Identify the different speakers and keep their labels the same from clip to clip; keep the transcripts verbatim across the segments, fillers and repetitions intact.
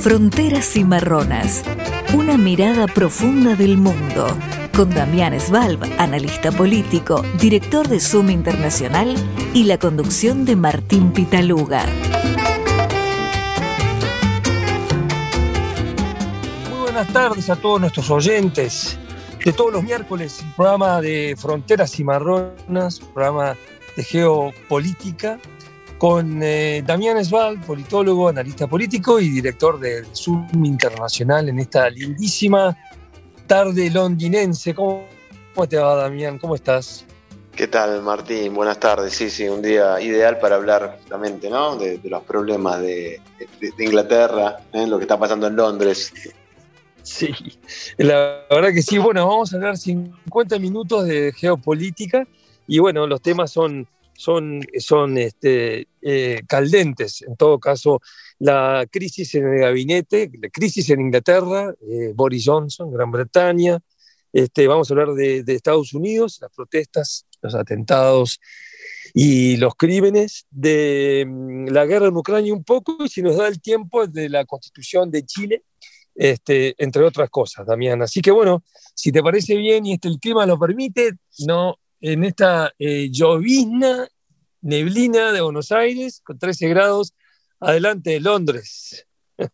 Speaker 1: Fronteras Cimarronas, una mirada profunda del mundo, con Damián Svalb, analista político, director de Zoom Internacional, y la conducción de Martín Pitaluga.
Speaker 2: Muy buenas tardes a todos nuestros oyentes de todos los miércoles, el programa de Fronteras Cimarronas, programa de geopolítica, con eh, Damián Svalb, politólogo, analista político y director de Zoom Internacional en esta lindísima tarde londinense. ¿Cómo, cómo te va, Damián? ¿Cómo estás?
Speaker 3: ¿Qué tal, Martín? Buenas tardes. Sí, sí, un día ideal para hablar justamente, ¿no? de, de los problemas de, de, de Inglaterra, ¿eh? Lo que está pasando en Londres.
Speaker 2: Sí, la verdad que sí. Bueno, vamos a hablar cincuenta minutos de geopolítica y bueno, los temas son... son, son este, eh, caldentes. En todo caso, la crisis en el gabinete, la crisis en Inglaterra, eh, Boris Johnson, Gran Bretaña. Este, vamos a hablar de, de Estados Unidos, las protestas, los atentados y los crímenes, de mm, la guerra en Ucrania un poco, y si nos da el tiempo, de la Constitución de Chile, este, entre otras cosas, Damián. Así que bueno, si te parece bien y este, el clima lo permite, no... en esta eh, llovizna, neblina de Buenos Aires, con trece grados, adelante de Londres.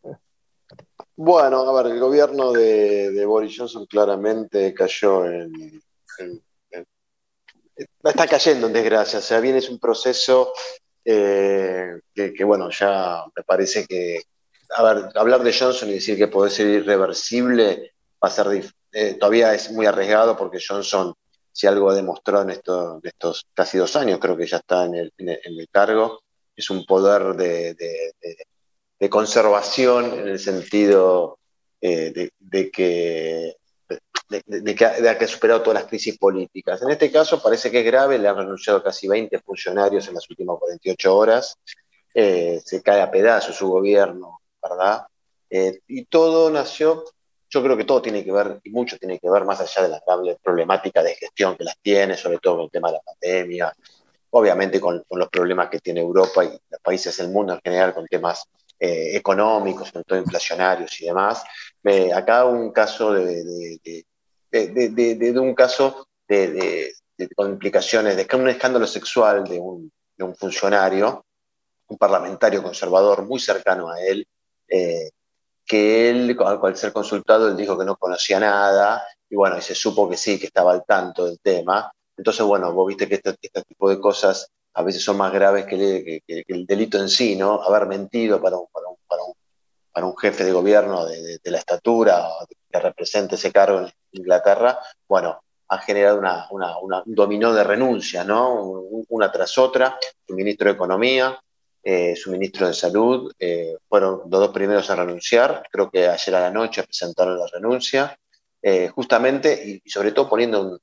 Speaker 3: Bueno, a ver, el gobierno de, de Boris Johnson claramente cayó en, en, en... está cayendo en desgracia. O sea, bien, es un proceso eh, que, que, bueno, ya me parece que, a ver, hablar de Johnson y decir que puede ser irreversible va a ser, eh, todavía es muy arriesgado, porque Johnson, si algo ha demostrado en, esto, en estos casi dos años, creo que ya está en el, en el, en el cargo, es un poder de, de, de, de conservación, en el sentido eh, de, de, que, de, de, de, que ha, de que ha superado todas las crisis políticas. En este caso parece que es grave, le han renunciado casi veinte funcionarios en las últimas cuarenta y ocho horas, eh, se cae a pedazos su gobierno, ¿verdad? Eh, y todo nació... Yo creo que todo tiene que ver, y mucho tiene que ver, más allá de la grave problemática de gestión que las tiene, sobre todo con el tema de la pandemia, obviamente con, con los problemas que tiene Europa y los países del mundo en general, con temas eh, económicos, sobre todo inflacionarios y demás. Eh, acá un caso de, de, de, de, de, de, de, de un caso de, de, de, con implicaciones de un escándalo sexual de un, de un funcionario, un parlamentario conservador muy cercano a él, eh, que él, al ser consultado, él dijo que no conocía nada, y bueno, y se supo que sí, que estaba al tanto del tema. Entonces, bueno, vos viste que este, este tipo de cosas a veces son más graves que el, que, que el delito en sí, ¿no? Haber mentido para un, para un, para un, para un jefe de gobierno de, de, de la estatura que represente ese cargo en Inglaterra, bueno, ha generado una, una, una, un dominó de renuncias, ¿no? Una tras otra. El ministro de Economía, Eh, su ministro de Salud, eh, fueron los dos primeros a renunciar. Creo que ayer a la noche presentaron la renuncia, eh, justamente y, y sobre todo poniendo un,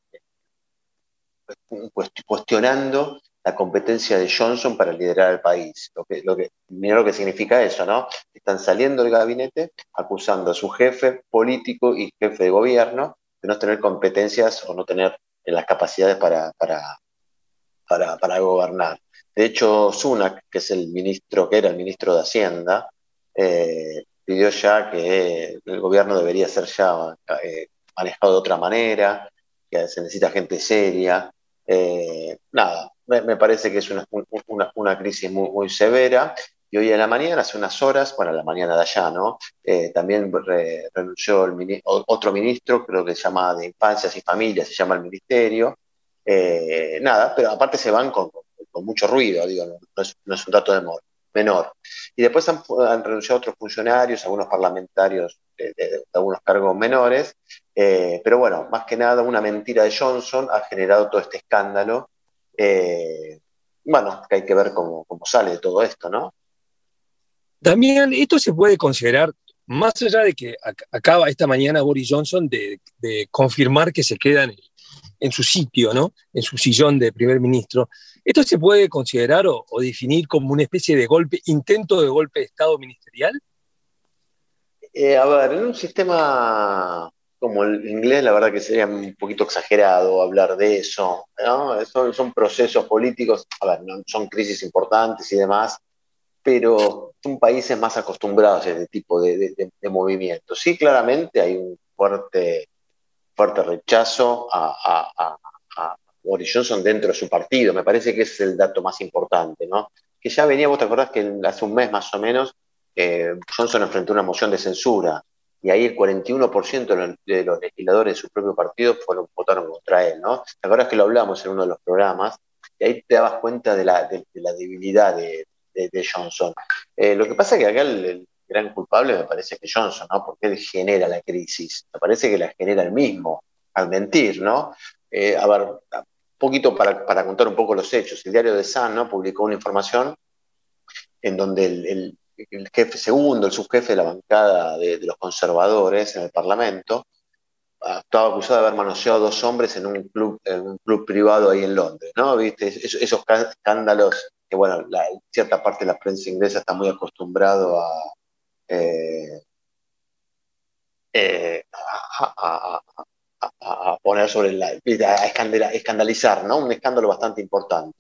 Speaker 3: un, cuestionando la competencia de Johnson para liderar el país. Lo que, lo que, mira lo que significa eso, ¿no? Están saliendo del gabinete acusando a su jefe político y jefe de gobierno de no tener competencias o no tener las capacidades para, para, para, para gobernar. De hecho, Sunak, que es el ministro, que era el ministro de Hacienda, eh, pidió ya que el gobierno debería ser ya eh, manejado de otra manera, que se necesita gente seria. Eh, nada, me, me parece que es una, una, una crisis muy, muy severa. Y hoy en la mañana, hace unas horas, bueno, la mañana de allá, ¿no? Eh, también re, renunció el mini, otro ministro, creo que se llama de Infancias y Familias, se llama el ministerio. Eh, nada, pero aparte se van con, con mucho ruido, digo, no es, no es un dato de menor. Y después han, han renunciado otros funcionarios, algunos parlamentarios de, de, de algunos cargos menores, eh, pero bueno, más que nada una mentira de Johnson ha generado todo este escándalo. Eh, bueno, que hay que ver cómo, cómo sale de todo esto, ¿no?
Speaker 2: También esto se puede considerar, más allá de que acaba esta mañana Boris Johnson de, de confirmar que se queda en, el, en su sitio, ¿no? En su sillón de primer ministro, ¿esto se puede considerar o, o definir como una especie de golpe, intento de golpe de Estado ministerial?
Speaker 3: Eh, a ver, en un sistema como el inglés, la verdad que sería un poquito exagerado hablar de eso, ¿no? Son, son procesos políticos, a ver, no, son crisis importantes y demás. pero son países más acostumbrados a este tipo de, de, de, de movimientos. Sí, claramente hay un fuerte, fuerte rechazo a, a, a, a Boris Johnson dentro de su partido. Me parece que es el dato más importante, ¿no? Que ya venía, vos te acordás que hace un mes más o menos, eh, Johnson enfrentó una moción de censura, y ahí el cuarenta y uno por ciento de los legisladores de su propio partido fueron, votaron contra él, ¿no? ¿Te acordás que lo hablamos en uno de los programas? Y ahí te dabas cuenta de la, de, de la debilidad de, de, de Johnson. Eh, lo que pasa es que acá el, el gran culpable me parece que es Johnson, ¿no? Porque él genera la crisis. Me parece que la genera él mismo, al mentir, ¿no? Eh, a ver, un poquito para, para contar un poco los hechos. El diario The Sun, ¿no?, publicó una información en donde el, el el jefe segundo, el subjefe de la bancada de, de los conservadores en el Parlamento, estaba acusado de haber manoseado a dos hombres en un club, en un club privado ahí en Londres, ¿no? ¿Viste? Es, esos escándalos que, bueno, la, cierta parte de la prensa inglesa está muy acostumbrado a, eh, eh, a, a, a, a poner sobre la, a escandalizar, ¿no? Un escándalo bastante importante.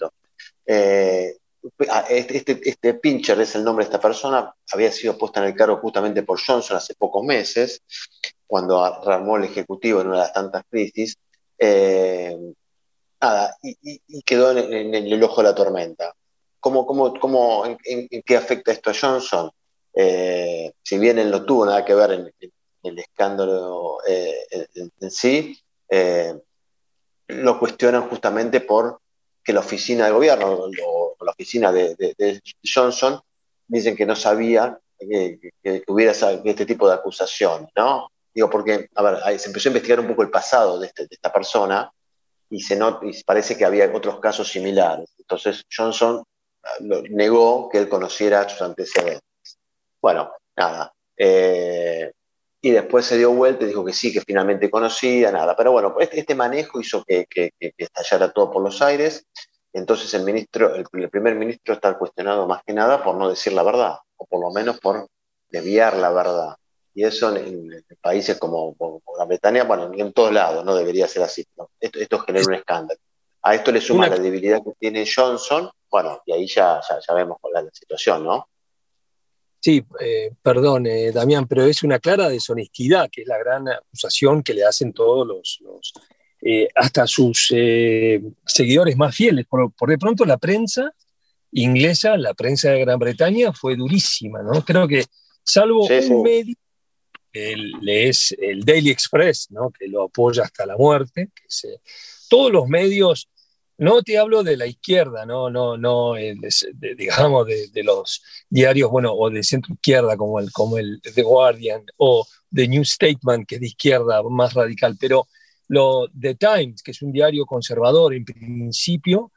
Speaker 3: Eh, Este, este, este Pincher es el nombre de esta persona, había sido puesta en el cargo justamente por Johnson hace pocos meses, cuando armó el Ejecutivo en una de las tantas crisis, eh, nada, y, y, y quedó en, en, en el ojo de la tormenta. ¿Cómo, cómo, cómo, en, en, en qué afecta esto a Johnson? Eh, si bien él no tuvo nada que ver en, en el escándalo eh, en, en sí, eh, lo cuestionan justamente por que la oficina de gobierno, o la oficina de, de, de Johnson, dicen que no sabía que, que, que hubiera este tipo de acusaciones, ¿no? Digo, porque, a ver, ahí se empezó a investigar un poco el pasado de, este, de esta persona, y, se not, y parece que había otros casos similares. Entonces Johnson negó que él conociera sus antecedentes. Bueno, nada. Eh, y después se dio vuelta y dijo que sí, que finalmente conocía, nada. Pero bueno, este, este manejo hizo que, que, que estallara todo por los aires. Entonces el ministro, el, el primer ministro está cuestionado más que nada por no decir la verdad, o por lo menos por desviar la verdad. Y eso en, en países como, como Gran Bretaña, bueno, en todos lados no debería ser así, ¿no? Esto, esto genera un escándalo. A esto le suma Una... la debilidad que tiene Johnson, bueno, y ahí ya, ya, ya vemos cuál es la situación, ¿no?
Speaker 2: Sí, eh, perdón, eh, Damián, pero es una clara deshonestidad, que es la gran acusación que le hacen todos los, los eh, hasta sus eh, seguidores más fieles. Por, por de pronto la prensa inglesa, la prensa de Gran Bretaña fue durísima, ¿no? Creo que salvo sí, sí. un medio, el, es el Daily Express, ¿no?, que lo apoya hasta la muerte, que se, todos los medios. No te hablo de la izquierda, no, no, no, de, de, digamos, de, de los diarios, bueno, o de centro izquierda, como el, como el The Guardian, o The New Statesman, que es de izquierda más radical, pero lo, The Times, que es un diario conservador en principio,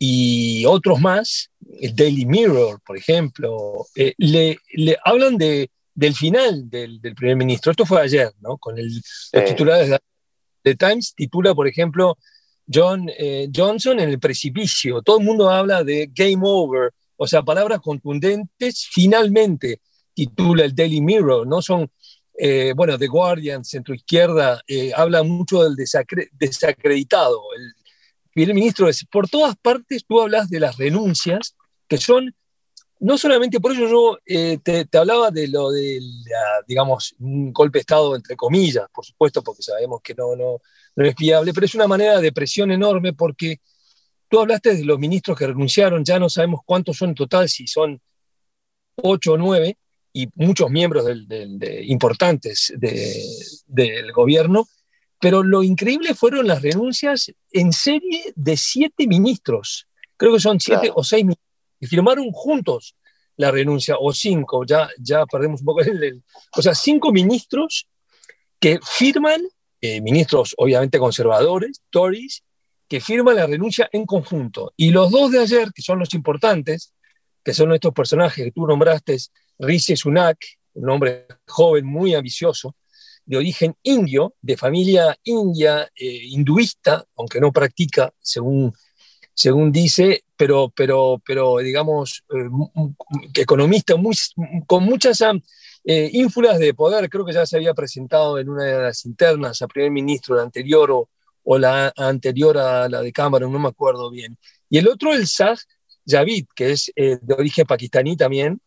Speaker 2: y otros más, el Daily Mirror, por ejemplo, eh, le, le hablan de, del final del, del primer ministro. Esto fue ayer, ¿no? Con el, los eh. titulares de The Times titula, por ejemplo, John eh, Johnson en el precipicio. Todo el mundo habla de game over, o sea, palabras contundentes. Finalmente titula el Daily Mirror, ¿no? Son, eh, bueno, The Guardian, centro izquierda, eh, habla mucho del desacre desacreditado. El primer ministro es, por todas partes tú hablas de las renuncias, que son, no solamente por eso yo eh, te, te hablaba de lo de, la, digamos, un golpe de Estado, entre comillas, por supuesto, porque sabemos que no, no, no es viable, pero es una manera de presión enorme, porque tú hablaste de los ministros que renunciaron, ya no sabemos cuántos son en total, si son ocho o nueve, y muchos miembros del, del, de, importantes de, del gobierno, pero lo increíble fueron las renuncias en serie de siete ministros, creo que son siete claro. o seis ministros, y firmaron juntos la renuncia, o cinco, ya, ya perdemos un poco el, el, o sea, cinco ministros que firman, eh, ministros obviamente conservadores, Tories, que firman la renuncia en conjunto. Y los dos de ayer, que son los importantes, que son estos personajes que tú nombraste, Rishi Sunak, un hombre joven muy ambicioso, de origen indio, de familia india, eh, hinduista, aunque no practica, según, según dice, pero, pero, pero digamos, eh, economista muy, con muchas eh, ínfulas de poder. Creo que ya se había presentado en una de las internas a primer ministro, la anterior o, o la anterior a la de Cameron, no me acuerdo bien. Y el otro, el Saj Javid, que es eh, de origen pakistaní también,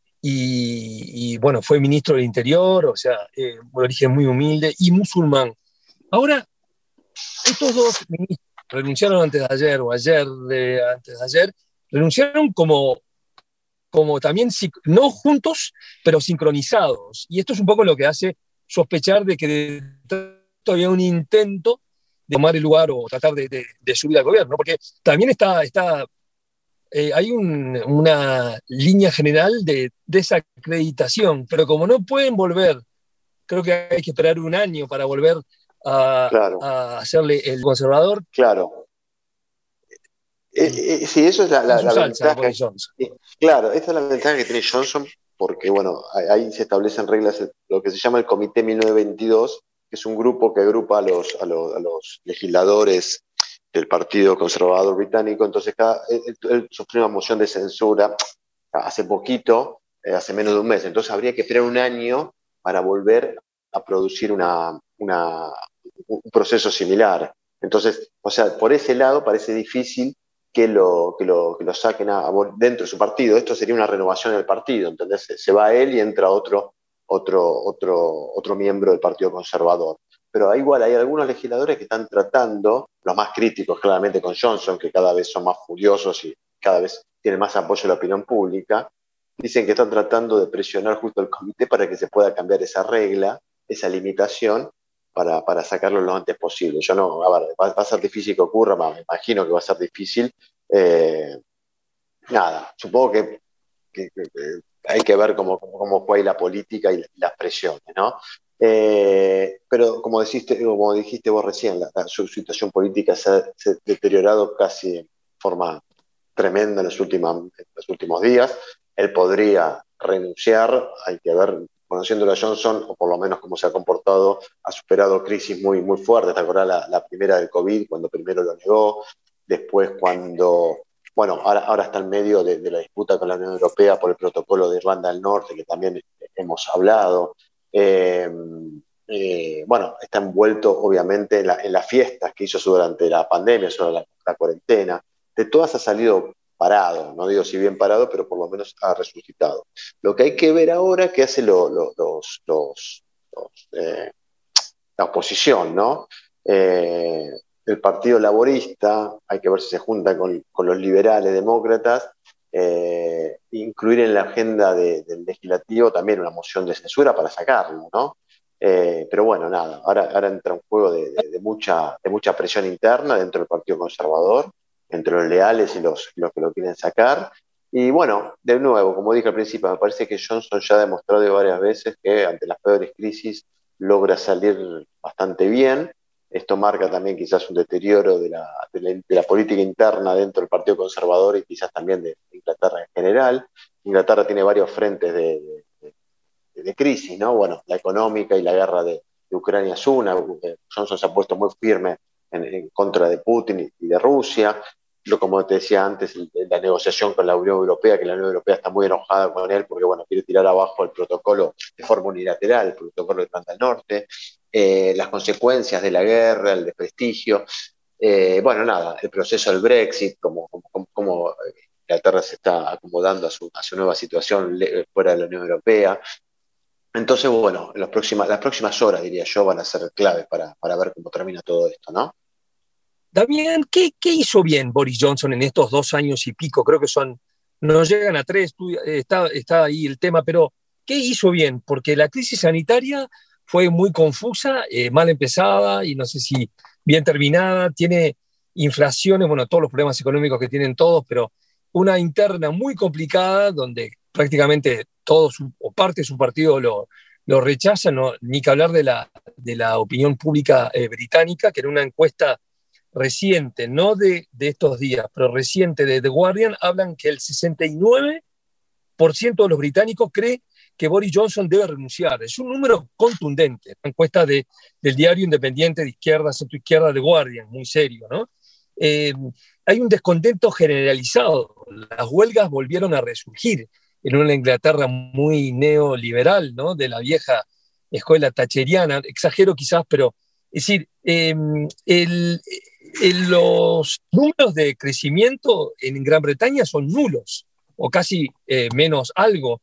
Speaker 2: y, y bueno, fue ministro del Interior, o sea, eh, de origen muy humilde, y musulmán. Ahora, estos dos ministros renunciaron antes de ayer, o ayer, de, antes de ayer, renunciaron como, como también, no juntos, pero sincronizados. Y esto es un poco lo que hace sospechar de que todavía hay un intento de tomar el lugar o tratar de, de, de subir al gobierno, ¿no? Porque también está, está eh, hay un, una línea general de desacreditación, pero como no pueden volver, creo que hay que esperar un año para volver a,
Speaker 3: Claro,
Speaker 2: a hacerle el conservador.
Speaker 3: claro. Eh, eh, sí, eso es la, la,
Speaker 2: En su
Speaker 3: la
Speaker 2: salsa,
Speaker 3: ventaja.
Speaker 2: Boris Johnson.
Speaker 3: eh, Claro, esa es la ventaja que tiene Johnson, porque bueno, ahí ahí se establecen reglas, eh, lo que se llama el Comité mil novecientos veintidós, que es un grupo que agrupa a los, a los, a los legisladores del Partido Conservador Británico. Entonces, cada, él, él- él sufrió una moción de censura hace poquito, eh, hace menos de un mes. Entonces, habría que esperar un año para volver a producir una, una- un proceso similar. Entonces, o sea, por ese lado parece difícil que lo, que lo, que lo saquen a- a- dentro de su partido. Esto sería una renovación del partido, ¿entendés? Se, se va él y entra otro, otro, otro, otro miembro del Partido Conservador. Pero igual hay algunos legisladores que están tratando, los más críticos claramente con Johnson, que cada vez son más furiosos y cada vez tienen más apoyo de la opinión pública, dicen que están tratando de presionar justo al comité para que se pueda cambiar esa regla, esa limitación, para, para sacarlo lo antes posible. Yo no, a ver, va, va a ser difícil que ocurra, me imagino que va a ser difícil. Eh, Nada, supongo que, que- que- que hay que ver cómo, cómo, cómo fue ahí la política y las presiones, ¿no? Eh, pero como dijiste, como dijiste vos recién, la, la- su situación política se ha, se ha deteriorado casi de forma tremenda en los, últimos, en los últimos días. Él podría renunciar, hay que ver, conociendo a Johnson, o por lo menos cómo se ha comportado, ha superado crisis muy, muy fuertes. ¿Te acordás la, la primera del COVID, cuando primero lo negó? Después cuando, bueno, ahora, ahora está en medio de, de la disputa con la Unión Europea por el protocolo de Irlanda del Norte, que también hemos hablado. Eh, eh, bueno, está envuelto obviamente en, la, en las fiestas que hizo durante la pandemia, sobre la, la cuarentena. De todas ha salido parado, no digo si bien parado, pero por lo menos ha resucitado. Lo que hay que ver ahora es qué hace lo, lo, los, los, los eh, la oposición, ¿no? Eh, el Partido Laborista, hay que ver si se junta con, con los liberales demócratas, eh, incluir en la agenda de, del legislativo también una moción de censura para sacarlo, ¿no? Eh, pero bueno, nada, ahora, ahora entra un juego de, de, de, mucha, de mucha presión interna dentro del Partido Conservador, entre los leales y los, los que lo quieren sacar. Y bueno, de nuevo, como dije al principio, me parece que Johnson ya ha demostrado varias veces que ante las peores crisis logra salir bastante bien. Esto marca también quizás un deterioro de la, de la, de la política interna dentro del Partido Conservador y quizás también de Inglaterra en general. Inglaterra tiene varios frentes de, de, de crisis, ¿no? Bueno, la económica y la guerra de, de Ucrania es una. Johnson se ha puesto muy firme en, en contra de Putin y de Rusia. Lo, como te decía antes, la negociación con la Unión Europea, que la Unión Europea está muy enojada con él porque, bueno, quiere tirar abajo el protocolo de forma unilateral, el protocolo de Irlanda del Norte, eh, las consecuencias de la guerra, el desprestigio, eh, bueno, nada, el proceso del Brexit, como, como, como Inglaterra se está acomodando a su, a su nueva situación fuera de la Unión Europea. Entonces, bueno, las próximas, las próximas horas, diría yo, van a ser claves para, para ver cómo termina todo esto, ¿no?
Speaker 2: Damián, ¿qué, ¿qué hizo bien Boris Johnson en estos dos años y pico? Creo que son, no llegan a tres, tú, está, está ahí el tema, pero ¿qué hizo bien? Porque la crisis sanitaria fue muy confusa, eh, mal empezada y no sé si bien terminada, tiene inflaciones, bueno, todos los problemas económicos que tienen todos, pero una interna muy complicada donde prácticamente todo su, o parte de su partido lo, lo rechaza, no, ni que hablar de la, de la opinión pública eh, británica, que en una encuesta reciente, no de, de estos días, pero reciente de The Guardian, hablan que el sesenta y nueve por ciento de los británicos cree que Boris Johnson debe renunciar. Es un número contundente. La encuesta de, del diario independiente de izquierda, centro-izquierda, The Guardian, muy serio, ¿no? Eh, hay un descontento generalizado. Las huelgas volvieron a resurgir en una Inglaterra muy neoliberal, ¿no? De la vieja escuela thatcheriana. Exagero quizás, pero es decir, eh, el eh, los números de crecimiento en Gran Bretaña son nulos, o casi eh, menos algo.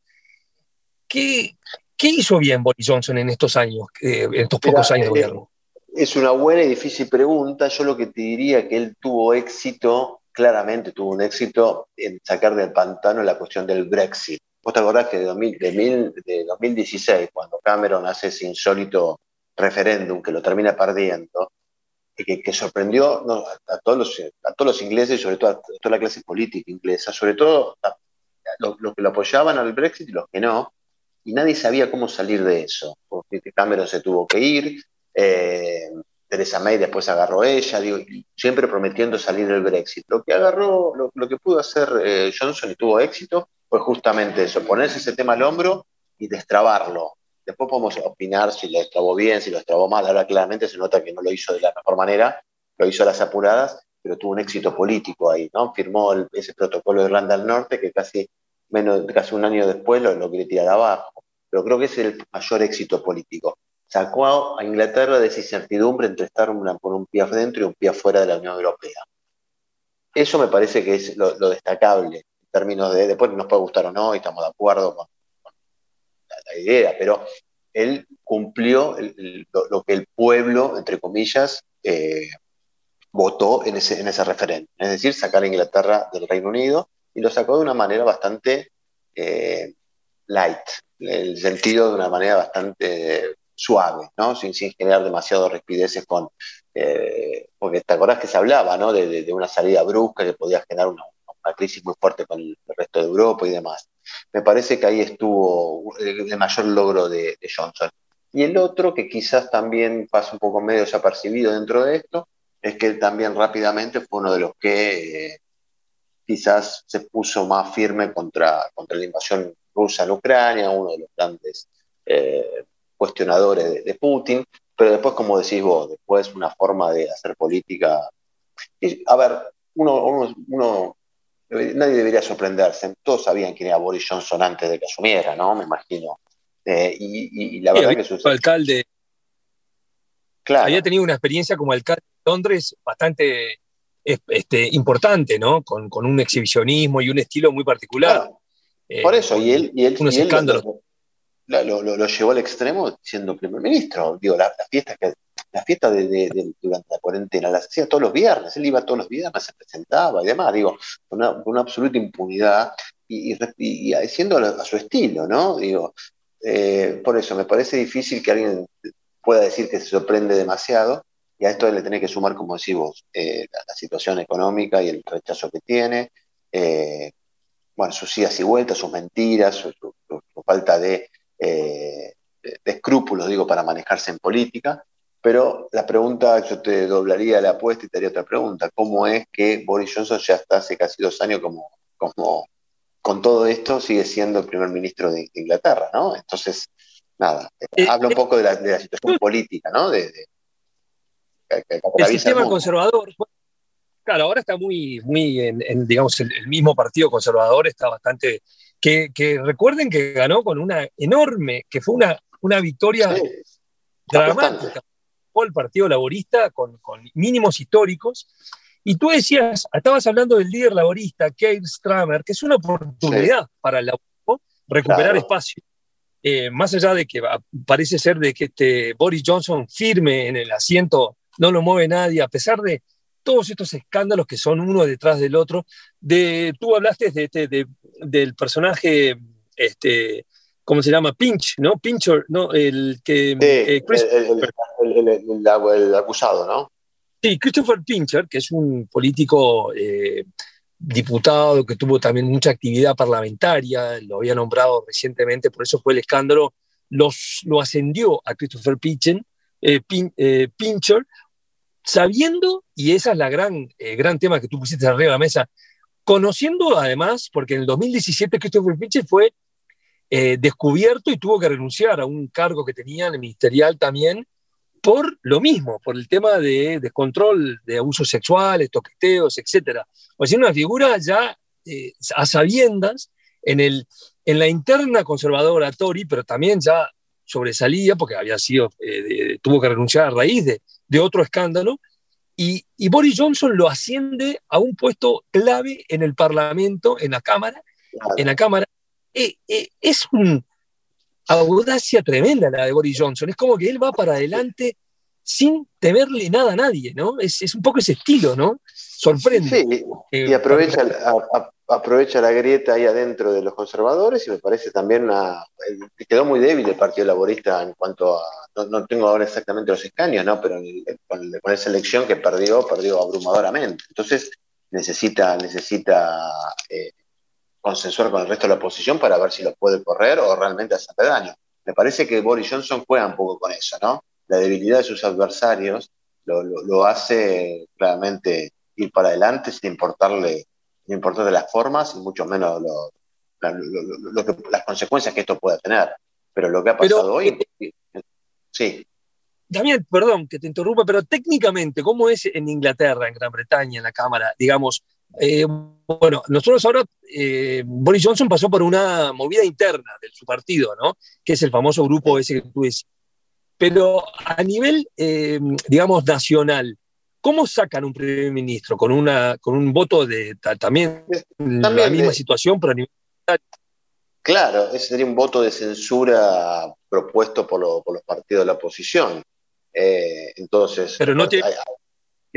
Speaker 2: ¿Qué, ¿Qué hizo bien Boris Johnson en estos años, eh, en estos pocos
Speaker 3: Mira,
Speaker 2: años de
Speaker 3: eh,
Speaker 2: gobierno?
Speaker 3: es una buena y difícil pregunta. Yo lo que te diría es que él tuvo éxito, claramente tuvo un éxito en sacar del pantano la cuestión del Brexit. ¿Vos te acordás que de, dos mil, de, mil, de dos mil dieciséis, cuando Cameron hace ese insólito referéndum que lo termina perdiendo, que, que sorprendió no, a, a, todos los, a todos los ingleses, sobre todo a, a toda la clase política inglesa, sobre todo a, a los, los que lo apoyaban al Brexit y los que no, y nadie sabía cómo salir de eso, porque Cameron se tuvo que ir, eh, Theresa May después agarró ella, digo, y siempre prometiendo salir del Brexit. Lo que agarró, lo, lo que pudo hacer eh, Johnson y tuvo éxito fue justamente eso, ponerse ese tema al hombro y destrabarlo. Después podemos opinar si lo destrabó bien, si lo destrabó mal. Ahora claramente se nota que no lo hizo de la mejor manera, lo hizo a las apuradas, pero tuvo un éxito político ahí, ¿no? Firmó el, ese protocolo de Irlanda del Norte que casi, menos, casi un año después lo, lo quiere tirar abajo. Pero creo que ese es el mayor éxito político. Sacó a Inglaterra de esa incertidumbre entre estar una, con un pie adentro y un pie afuera de la Unión Europea. Eso me parece que es lo, lo destacable en términos de, después nos puede gustar o no, y estamos de acuerdo con, con la, la idea, pero él cumplió el, el, lo, lo que el pueblo, entre comillas, eh, votó en ese, en ese referéndum, es decir, sacar a Inglaterra del Reino Unido, y lo sacó de una manera bastante eh, light, en el sentido de una manera bastante suave, ¿no? Sin, sin generar demasiado rispideces con, eh, porque te acordás que se hablaba, ¿no? de, de, de una salida brusca que podía generar una, una crisis muy fuerte con el, el resto de Europa y demás. Me parece que ahí estuvo el, el mayor logro de, de Johnson. Y el otro, que quizás también pasa un poco medio desapercibido dentro de esto, es que él también rápidamente fue uno de los que eh, quizás se puso más firme contra, contra la invasión rusa en Ucrania, uno de los grandes eh, cuestionadores de, de Putin, pero después, como decís vos, después una forma de hacer política. Y, a ver, uno, uno, uno, nadie debería sorprenderse, todos sabían quién era Boris Johnson antes de que asumiera, ¿no? Me imagino. Eh, y, y la
Speaker 2: Sí,
Speaker 3: verdad
Speaker 2: había
Speaker 3: que sus...
Speaker 2: alcalde,
Speaker 3: Claro.
Speaker 2: había tenido una experiencia como alcalde de Londres bastante este, importante, ¿no? Con, con un exhibicionismo y un estilo muy particular.
Speaker 3: Bueno, por eso,
Speaker 2: eh,
Speaker 3: y él, y él,
Speaker 2: unos
Speaker 3: y él
Speaker 2: escándalos.
Speaker 3: lo, lo, lo, lo llevó al extremo siendo primer ministro. Digo, la, la fiesta, que, la fiesta de, de, de, durante la cuarentena las hacía todos los viernes, él iba todos los viernes, se presentaba y demás, digo, con una, con una absoluta impunidad y, y, y haciendo a, a su estilo, ¿no? Digo, eh, por eso me parece difícil que alguien pueda decir que se sorprende demasiado, y a esto le tenés que sumar, como decís vos, eh, la, la situación económica y el rechazo que tiene, eh, bueno, sus idas y vueltas, sus mentiras, su, su, su falta de, eh, de, de escrúpulos, digo, para manejarse en política. Pero la pregunta, yo te doblaría la apuesta y te haría otra pregunta. ¿Cómo es que Boris Johnson ya está hace casi dos años como, como con todo esto sigue siendo el primer ministro de, de Inglaterra, ¿no? Entonces, nada,
Speaker 2: Eh,
Speaker 3: habla un poco de la, de la situación política, ¿no? De, de, que, que
Speaker 2: el
Speaker 3: atraviesa el
Speaker 2: sistema
Speaker 3: mundo.
Speaker 2: conservador, claro, ahora está muy, muy en, en digamos, el, el mismo partido conservador está bastante. Que, que recuerden que ganó con una enorme, que fue una, una victoria
Speaker 3: Sí, aplastante.
Speaker 2: dramática por el Partido Laborista con, con mínimos históricos. Y tú decías, estabas hablando del líder laborista, Keir Starmer, que es una oportunidad sí. para el laborismo recuperar claro. espacio. Eh, más allá de que parece ser de que este Boris Johnson firme en el asiento, no lo mueve nadie, a pesar de todos estos escándalos que son uno detrás del otro. De, tú hablaste de, de, de, del personaje, este, ¿cómo se llama? Pinch, ¿no? Pincher, ¿no? El que...
Speaker 3: Sí,
Speaker 2: eh, Chris,
Speaker 3: el, el, el, el, el acusado, ¿no?
Speaker 2: Sí, Christopher Pincher, que es un político eh, diputado que tuvo también mucha actividad parlamentaria, lo había nombrado recientemente, por eso fue el escándalo, los, lo ascendió a Christopher Pincher, eh, Pin, eh, Pincher, sabiendo, y esa es la gran, eh, gran tema que tú pusiste arriba de la mesa, conociendo además, porque en el dos mil diecisiete Christopher Pincher fue eh, descubierto y tuvo que renunciar a un cargo que tenía en el ministerial también, por lo mismo, por el tema de descontrol de abusos sexuales, toqueteos, etcétera. O sea, una figura ya eh, a sabiendas en, el, en la interna conservadora Tory, pero también ya sobresalía porque había sido, eh, de, tuvo que renunciar a raíz de, de otro escándalo, y, y Boris Johnson lo asciende a un puesto clave en el Parlamento, en la Cámara,
Speaker 3: Claro.
Speaker 2: en la Cámara. Eh, eh, es una audacia tremenda la de Boris Johnson. Es como que él va para adelante sin temerle nada a nadie, ¿no? Es, es un poco ese estilo, ¿no? Sorprende.
Speaker 3: Sí, y
Speaker 2: Eh,
Speaker 3: aprovecha, a- a- aprovecha la grieta ahí adentro de los conservadores y me parece también una... eh, Quedó muy débil el Partido Laborista en cuanto a... No, no tengo ahora exactamente los escaños, ¿no? Pero el- con, con esa elección que perdió, perdió abrumadoramente. Entonces necesita, necesita eh, consensuar con el resto de la oposición para ver si los puede correr o realmente hacerle daño. Me parece que Boris Johnson juega un poco con eso, ¿no? La debilidad de sus adversarios lo, lo, lo hace claramente ir para adelante sin importarle, sin importarle las formas y mucho menos lo, la- lo- lo- lo que- las consecuencias que esto pueda tener. Pero lo que ha
Speaker 2: pero,
Speaker 3: pasado hoy,
Speaker 2: eh,
Speaker 3: sí,
Speaker 2: Damián, perdón que te interrumpa, pero técnicamente, ¿cómo es en Inglaterra, en Gran Bretaña, en la Cámara? Digamos, eh, bueno, nosotros ahora, eh, Boris Johnson pasó por una movida interna de su partido, ¿no? Que es el famoso grupo ese que tú decías. Pero a nivel, eh, digamos, nacional, ¿cómo sacan un primer ministro? ¿Con, una, con un voto de ta- también la
Speaker 3: también
Speaker 2: misma
Speaker 3: de,
Speaker 2: situación, pero a nivel...
Speaker 3: claro, ese sería un voto de censura propuesto por, lo- por los partidos de la oposición. Eh, entonces,
Speaker 2: Pero no
Speaker 3: por-
Speaker 2: tiene
Speaker 3: hay-
Speaker 2: que...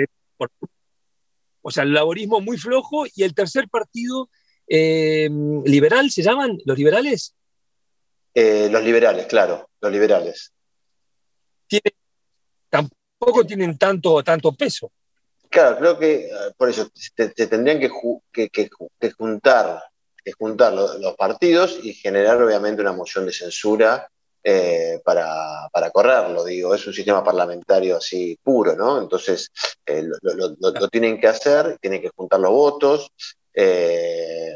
Speaker 2: O sea, el laborismo muy flojo y el tercer partido eh, liberal, ¿se llaman los liberales?
Speaker 3: eh, los liberales, claro, los liberales.
Speaker 2: Tiene, tampoco tienen tanto, tanto peso.
Speaker 3: Claro, creo que eh, por eso te, te tendrían que, ju- que- que ju- que juntar, que juntar lo- los partidos y generar obviamente una moción de censura eh, para, para correrlo, digo, es un sistema parlamentario así puro, ¿no? Entonces eh, lo, lo- lo- lo tienen que hacer, tienen que juntar los votos, eh,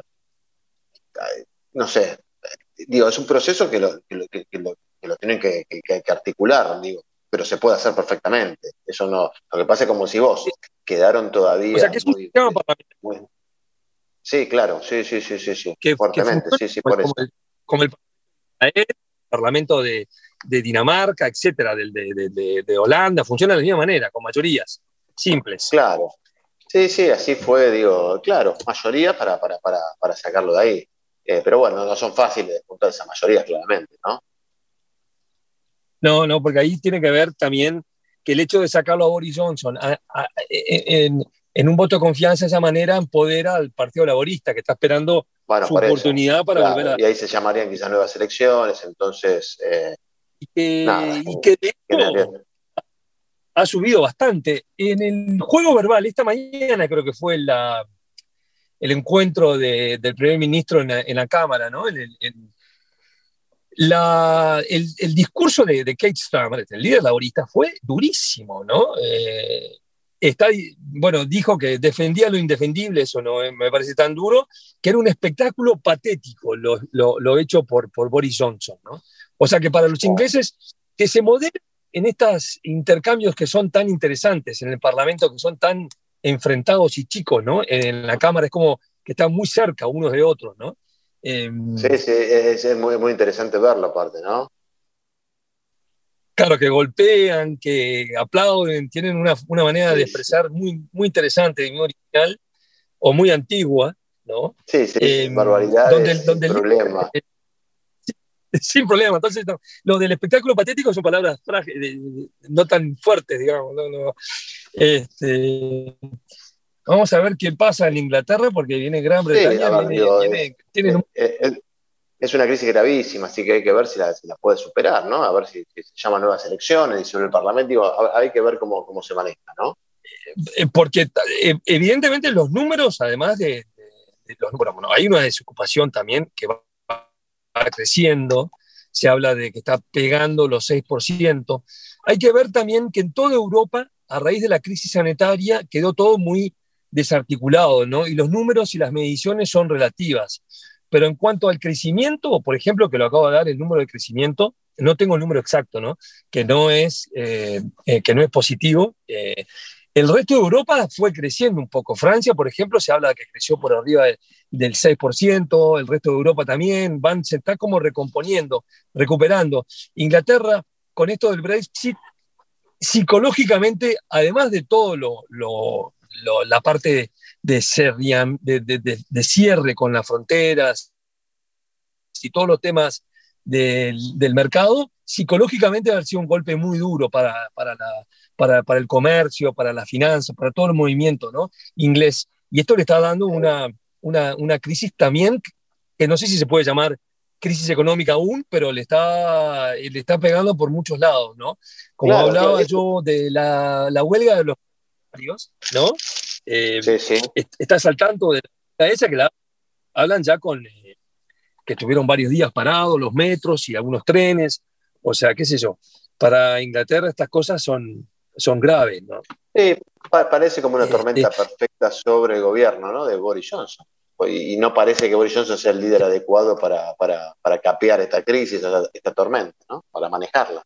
Speaker 3: no sé, digo, es un proceso que lo, que lo, que- que lo- que lo tienen que, que- que articular, digo, pero se puede hacer perfectamente. Eso no, lo que pasa es como si vos quedaron
Speaker 2: O sea,
Speaker 3: todavía
Speaker 2: que es un
Speaker 3: muy,
Speaker 2: sistema parlamentario
Speaker 3: muy- sí, claro, sí, sí, sí, sí, sí,
Speaker 2: que, que
Speaker 3: fuertemente,
Speaker 2: funciona
Speaker 3: sí, sí,
Speaker 2: como,
Speaker 3: por eso.
Speaker 2: el, como el Parlamento de, de Dinamarca, etcétera, de, de, de, de Holanda, funciona de la misma manera, con mayorías simples.
Speaker 3: Claro, sí, sí, así fue, digo, claro, mayoría para, para, para, para sacarlo de ahí. Eh, pero bueno, no son fáciles de juntar esas mayorías, claramente, ¿no?
Speaker 2: No, no, porque ahí tiene que ver también que el hecho de sacarlo a Boris Johnson a, a, en, en, un voto de confianza de esa manera empodera al Partido Laborista, que está esperando
Speaker 3: Bueno,
Speaker 2: su
Speaker 3: por eso,
Speaker 2: oportunidad para volver
Speaker 3: claro,
Speaker 2: a...
Speaker 3: y ahí se llamarían quizás nuevas elecciones, entonces, eh,
Speaker 2: Y que,
Speaker 3: nada,
Speaker 2: y que de
Speaker 3: generaría.
Speaker 2: hecho ha subido bastante. En el juego verbal, esta mañana creo que fue la, el encuentro de, del primer ministro en la, en la Cámara, ¿no? En el, en la, el, el, discurso de, de Keir Starmer, el líder laborista, fue durísimo, ¿no? Eh, está, bueno, dijo que defendía lo indefendible, eso no me parece tan duro, que era un espectáculo patético lo, lo, lo hecho por, por Boris Johnson, ¿no? O sea que para los ingleses, que se modelen en estos intercambios que son tan interesantes en el Parlamento, que son tan enfrentados y chicos, ¿no? En la Cámara es como que están muy cerca unos de otros, ¿no?
Speaker 3: Eh, sí, sí, es, es muy, muy interesante verlo aparte, ¿no?
Speaker 2: Claro, que golpean, que aplauden, tienen una, una manera
Speaker 3: sí,
Speaker 2: de expresar
Speaker 3: sí.
Speaker 2: muy, muy interesante y muy original, o muy antigua, ¿no?
Speaker 3: Sí, sí,
Speaker 2: Eh,
Speaker 3: barbaridades
Speaker 2: donde, donde
Speaker 3: sin problema.
Speaker 2: El, sin problema. Entonces, no, lo del espectáculo patético son palabras frágiles, no tan fuertes, digamos. No, no. Este, vamos a ver qué pasa en Inglaterra, porque viene Gran Bretaña,
Speaker 3: sí, a ver,
Speaker 2: viene,
Speaker 3: digo,
Speaker 2: viene,
Speaker 3: es,
Speaker 2: tienen un...
Speaker 3: es, es una crisis gravísima, así que hay que ver si la, si la puede superar, ¿no? A ver si, si se llaman nuevas elecciones y sobre el Parlamento, digo, hay que ver cómo, cómo se maneja, ¿no?
Speaker 2: Porque evidentemente los números, además de, de, de los números, bueno, hay una desocupación también que va, va creciendo, se habla de que está pegando los seis por ciento. Hay que ver también que en toda Europa, a raíz de la crisis sanitaria, quedó todo muy desarticulado, ¿no? Y los números y las mediciones son relativas. Pero en cuanto al crecimiento, por ejemplo, que lo acabo de dar, el número de crecimiento, no tengo el número exacto, ¿no? Que no es, eh, eh, que no es positivo. Eh, el resto de Europa fue creciendo un poco. Francia, por ejemplo, se habla de que creció por arriba de, del seis por ciento, el resto de Europa también, van, se está como recomponiendo, recuperando. Inglaterra, con esto del Brexit, psicológicamente, además de todo lo, lo, lo, la parte de, serriam, de, de, de, de cierre con las fronteras y todos los temas del, del mercado, psicológicamente ha sido un golpe muy duro para, para, la, para, para el comercio, para la finanza, para todo el movimiento, ¿no?, inglés. Y esto le está dando una, una, una crisis también, que no sé si se puede llamar crisis económica aún, pero le está, le está pegando por muchos lados, ¿no? Como
Speaker 3: Claro,
Speaker 2: hablaba
Speaker 3: claro.
Speaker 2: yo de la, la huelga de los funcionarios, ¿no? Eh,
Speaker 3: Sí, sí.
Speaker 2: Estás al tanto de la esa que la hablan ya con eh, que estuvieron varios días parados los metros y algunos trenes, o sea, qué sé yo. Para Inglaterra estas cosas son, son graves, ¿no?
Speaker 3: Sí, pa- parece como una
Speaker 2: Eh,
Speaker 3: tormenta perfecta sobre el gobierno, ¿no?, de Boris Johnson. Y no parece que Boris Johnson sea el líder adecuado para, para, para capear esta crisis, esta, esta tormenta, ¿no?, para manejarla.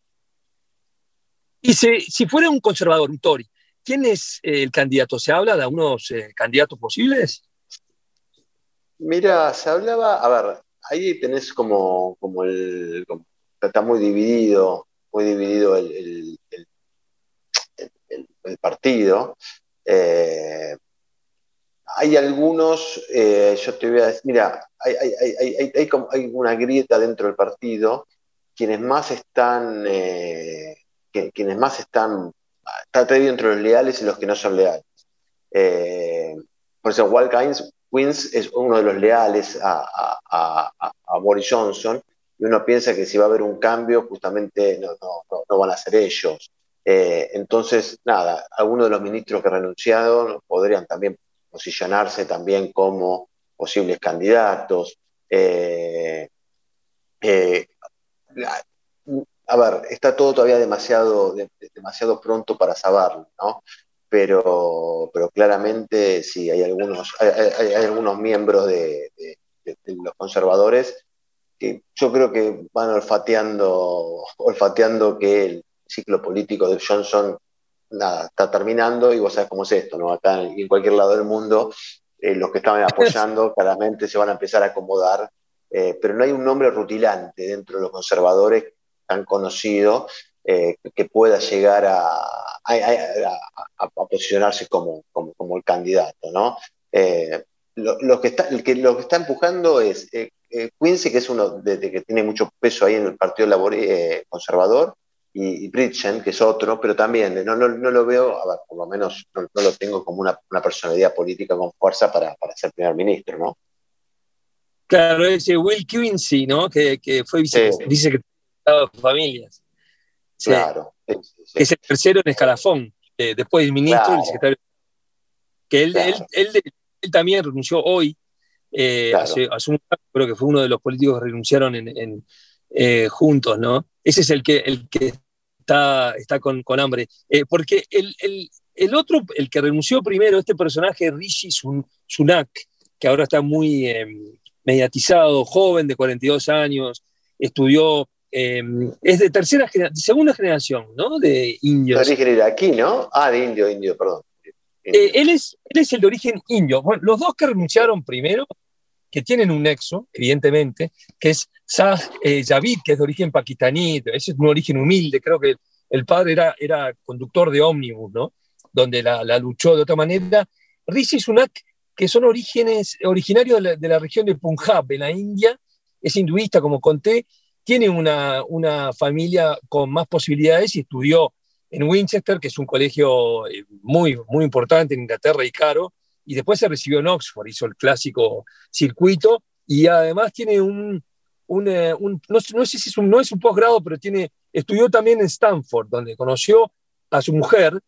Speaker 2: y si, si fuera un conservador, un Tory, ¿quién es eh, el candidato? ¿Se habla de algunos eh, candidatos posibles?
Speaker 3: Mira, se hablaba, a ver, ahí tenés como, como el, como- está muy dividido, muy dividido el, el- el- el- el partido. Eh, Hay algunos, eh, yo te voy a decir, mira, hay, hay, hay, hay, hay- hay como- hay una grieta dentro del partido, quienes más están, eh, que- quienes más están, está dividido entre los leales y los que no son leales. Eh, por eso, Walt Keynes Wins es uno de los leales a, a, a, a- a Boris Johnson, y uno piensa que si va a haber un cambio, justamente no, no, no, no van a ser ellos. Eh, entonces, nada, algunos de los ministros que renunciaron podrían también posicionarse también como posibles candidatos. Eh, eh, a ver, está todo todavía demasiado, de- demasiado pronto para saberlo, ¿no? Pero, pero claramente sí, hay algunos, hay, hay- hay algunos miembros de, de- de- de los conservadores que yo creo que van olfateando, olfateando que el ciclo político de Johnson, nada, está terminando, y vos sabés cómo es esto, ¿no? Acá y en cualquier lado del mundo, eh, los que estaban apoyando claramente se van a empezar a acomodar, eh, pero no hay un nombre rutilante dentro de los conservadores tan conocido, eh, que pueda llegar a, a, a- a- a posicionarse como, como, como el candidato, ¿no? Eh, lo, lo que está, el que, lo que está empujando es eh, eh, Quincy, que es uno de, de que tiene mucho peso ahí en el Partido Labor, eh, Conservador, y, y Bridgen, que es otro, pero también no, no, no lo veo, a ver, por lo menos no, no lo tengo como una, una personalidad política con fuerza para, para ser primer ministro, ¿no?
Speaker 2: Claro, ese Will Quincy, ¿no? Que, que fue vice,
Speaker 3: Sí,
Speaker 2: vicesecretario de Familias. Sí.
Speaker 3: claro, sí, sí, sí,
Speaker 2: Es el tercero en escalafón, eh, después del ministro, el
Speaker 3: claro,
Speaker 2: secretario. Que él, él,
Speaker 3: claro,
Speaker 2: él, él también renunció hoy, eh,
Speaker 3: claro.
Speaker 2: hace, hace un año, creo que fue uno de los políticos que renunciaron en, en, eh, juntos, ¿no? Ese es el que, el que está, está con, con hambre. Eh, porque el, el, el, otro, el que renunció primero, este personaje, Rishi Sunak, que ahora está muy eh, mediatizado, joven, de cuarenta y dos años, estudió, eh, es de tercera generación, segunda generación, ¿no? De
Speaker 3: De
Speaker 2: indios.
Speaker 3: origen iraquí, ¿no? Ah, de indio, indio, perdón.
Speaker 2: Eh,
Speaker 3: Indio.
Speaker 2: él, es, él es el de origen indio. Bueno, los dos que renunciaron primero, que tienen un nexo, evidentemente, que es Sah eh, Javid, que es de origen pakistaní, ese es un origen humilde, creo que el padre era, era conductor de ómnibus, ¿no? Donde la, la luchó de otra manera. Rishi Sunak, que son orígenes, originarios de la, de la región de Punjab, en la India, es hinduista, como conté, tiene una, una familia con más posibilidades y estudió en Winchester, que es un colegio muy, muy importante en Inglaterra y caro, y después se recibió en Oxford, hizo el clásico circuito, y además tiene un, un, eh, un no, no, sé si es un, no es un posgrado, pero tiene, estudió también en Stanford, donde conoció a su mujer,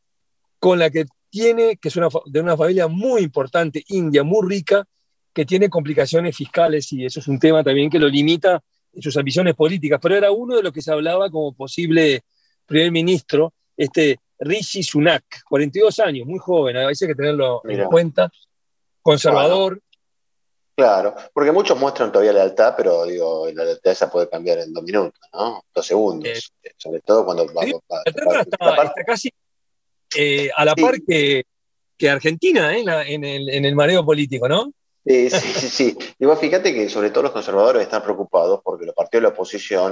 Speaker 2: con la que tiene, que es una, de una familia muy importante, india, muy rica, que tiene complicaciones fiscales, y eso es un tema también que lo limita en sus ambiciones políticas, pero era uno de los que se hablaba como posible primer ministro, este Rishi Sunak, cuarenta y dos años, muy joven, a veces hay que tenerlo en
Speaker 3: Mira,
Speaker 2: cuenta,
Speaker 3: bueno,
Speaker 2: conservador.
Speaker 3: claro, porque muchos muestran todavía lealtad, pero digo, la lealtad esa puede cambiar en dos minutos, ¿no? Dos
Speaker 2: Eh,
Speaker 3: segundos, sobre todo cuando va,
Speaker 2: digo,
Speaker 3: va, va,
Speaker 2: Inglaterra
Speaker 3: la
Speaker 2: está,
Speaker 3: parte,
Speaker 2: está casi eh, a la par
Speaker 3: sí,
Speaker 2: que, que Argentina, eh, en, la, en, el, en el mareo político, ¿no?
Speaker 3: sí, sí, sí, sí. Y vos fíjate que sobre todo los conservadores están preocupados porque los partidos de la oposición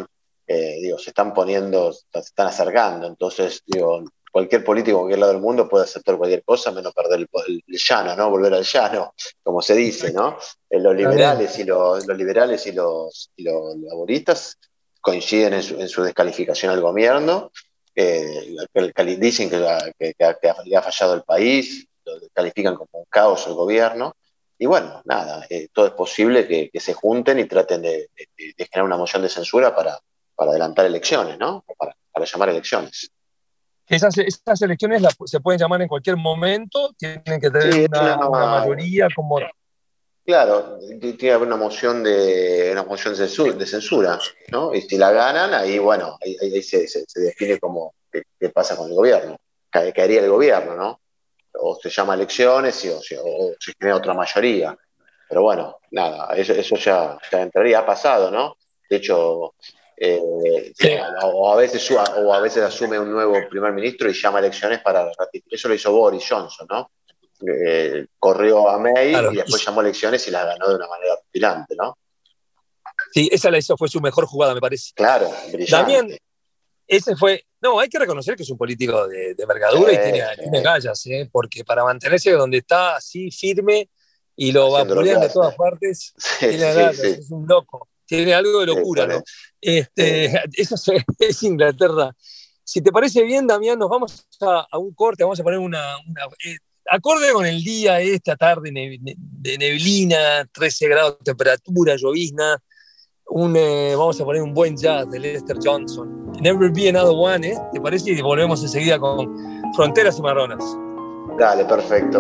Speaker 3: eh, digo, se están poniendo, se están acercando. Entonces, digo, cualquier político en cualquier lado del mundo puede aceptar cualquier cosa menos perder el, el, el llano, ¿no? Volver al llano, como se dice, ¿no? Eh, los liberales y los, los liberales y los, y los laboristas coinciden en su, en su descalificación al gobierno, eh, dicen que, que, que le ha fallado el país, lo califican como un caos el gobierno, y bueno, nada, eh, todo es posible que, que se junten y traten de, de, de generar una moción de censura para, para adelantar elecciones, ¿no? Para, para llamar elecciones.
Speaker 2: Esas, esas elecciones las, se pueden llamar en cualquier momento, tienen que tener
Speaker 3: sí,
Speaker 2: una,
Speaker 3: una,
Speaker 2: una mayoría como...
Speaker 3: Claro, tiene que haber una moción de una moción de censura, de censura, ¿no? Y si la ganan, ahí bueno, ahí, ahí se, se, se define como qué, qué pasa con el gobierno. Ca- Caería el gobierno, ¿no? O se llama elecciones y, o, se- o se genera otra mayoría. Pero bueno, nada, eso, eso ya, ya entraría, ha pasado, ¿no? De hecho, eh,
Speaker 2: Sí.
Speaker 3: o, a veces, su- o a veces asume un nuevo primer ministro y llama elecciones para ratificar. Eso lo hizo Boris Johnson, ¿no? Eh, corrió a May
Speaker 2: Claro.
Speaker 3: y después llamó elecciones y las ganó de una manera rutilante, ¿no?
Speaker 2: Sí, esa, esa fue su mejor jugada, me parece.
Speaker 3: Claro, brillante.
Speaker 2: Damián, ese fue... No, hay que reconocer que es un político de, de envergadura
Speaker 3: sí,
Speaker 2: y tiene,
Speaker 3: sí.
Speaker 2: tiene gallas, ¿eh? Porque para mantenerse donde está así firme y lo
Speaker 3: Haciendo lo
Speaker 2: vapulean
Speaker 3: que
Speaker 2: de todas
Speaker 3: hace.
Speaker 2: partes,
Speaker 3: Sí,
Speaker 2: tiene
Speaker 3: sí,
Speaker 2: gallas,
Speaker 3: sí.
Speaker 2: es un loco. Tiene algo de
Speaker 3: Sí,
Speaker 2: locura,
Speaker 3: por
Speaker 2: ¿no?
Speaker 3: eso.
Speaker 2: Este,
Speaker 3: Sí.
Speaker 2: eso es, es Inglaterra. Si te parece bien, Damián, nos vamos a, a un corte, vamos a poner una... una eh, acorde con el día, esta tarde ne- ne- de neblina, trece grados de temperatura, llovizna, un, eh, vamos a poner un buen jazz de Lester Johnson. Never Be Another One, ¿eh? ¿Te parece? Y volvemos enseguida con Fronteras y Marronas.
Speaker 3: Dale, perfecto.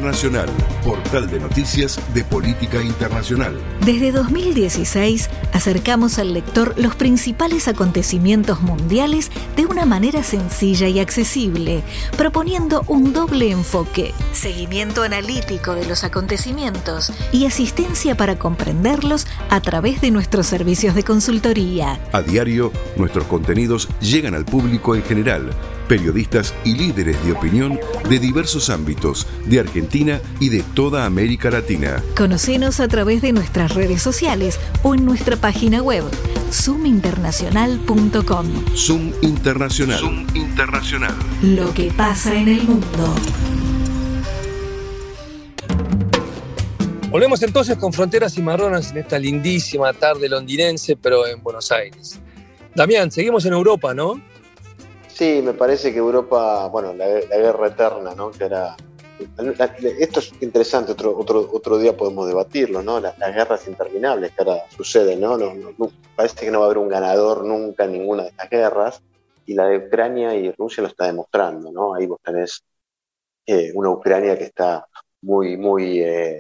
Speaker 4: Internacional, portal de noticias de política internacional.
Speaker 1: Desde dos mil dieciséis acercamos al lector los principales acontecimientos mundiales de una manera sencilla y accesible, proponiendo un doble enfoque: seguimiento analítico de los acontecimientos y asistencia para comprenderlos a través de nuestros servicios de consultoría.
Speaker 4: A diario, nuestros contenidos llegan al público en general, periodistas y líderes de opinión de diversos ámbitos de Argentina y de toda América Latina.
Speaker 1: Conocenos a través de nuestras redes sociales o en nuestra página web zoom internacional punto com.
Speaker 4: Zoom Internacional. Zoom Internacional.
Speaker 1: Lo que pasa en el mundo.
Speaker 2: Volvemos entonces con Fronteras Cimarronas en esta lindísima tarde londinense, pero en Buenos Aires. Damián, seguimos en Europa, ¿no?
Speaker 3: Sí, me parece que Europa, bueno, la, la guerra eterna, ¿no? Que era, la, esto es interesante, otro, otro, otro día podemos debatirlo, ¿no? Las, las guerras interminables que ahora suceden, ¿no? No, no, no? Parece que no va a haber un ganador nunca en ninguna de estas guerras, y la de Ucrania y Rusia lo está demostrando, ¿no? Ahí vos tenés eh, una Ucrania que está muy, muy eh,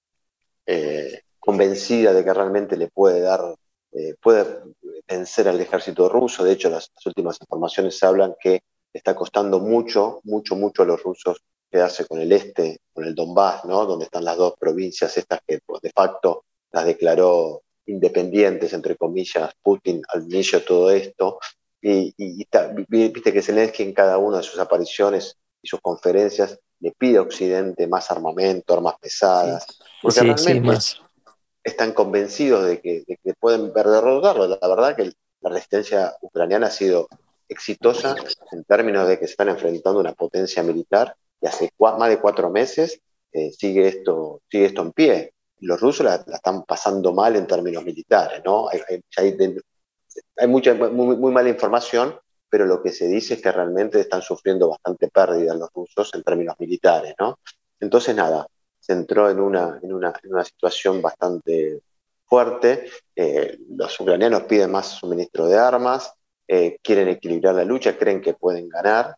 Speaker 3: eh, convencida de que realmente le puede dar, eh, puede vencer al ejército ruso. De hecho, las, las últimas informaciones hablan que está costando mucho, mucho, mucho a los rusos quedarse con el este, con el Donbass, ¿no? Donde están las dos provincias estas que pues, de facto las declaró independientes, entre comillas, Putin al inicio de todo esto. Y, y, y ta, viste que Zelensky en cada una de sus apariciones y sus conferencias le pide a Occidente más armamento, armas pesadas,
Speaker 2: Sí,
Speaker 3: porque
Speaker 2: sí,
Speaker 3: realmente
Speaker 2: sí, más.
Speaker 3: están convencidos de que, de que pueden derrotarlo. La verdad que la resistencia ucraniana ha sido exitosa en términos de que se están enfrentando a una potencia militar y hace cua- más de cuatro meses eh, sigue, esto, sigue esto en pie. Los rusos la, la están pasando mal en términos militares, ¿no? Hay, hay, hay, hay mucha, muy, muy mala información, pero lo que se dice es que realmente están sufriendo bastante pérdida los rusos en términos militares, ¿no? Entonces, nada, se entró en una, en una, en una situación bastante fuerte. Eh, los ucranianos piden más suministro de armas, eh, quieren equilibrar la lucha, creen que pueden ganar,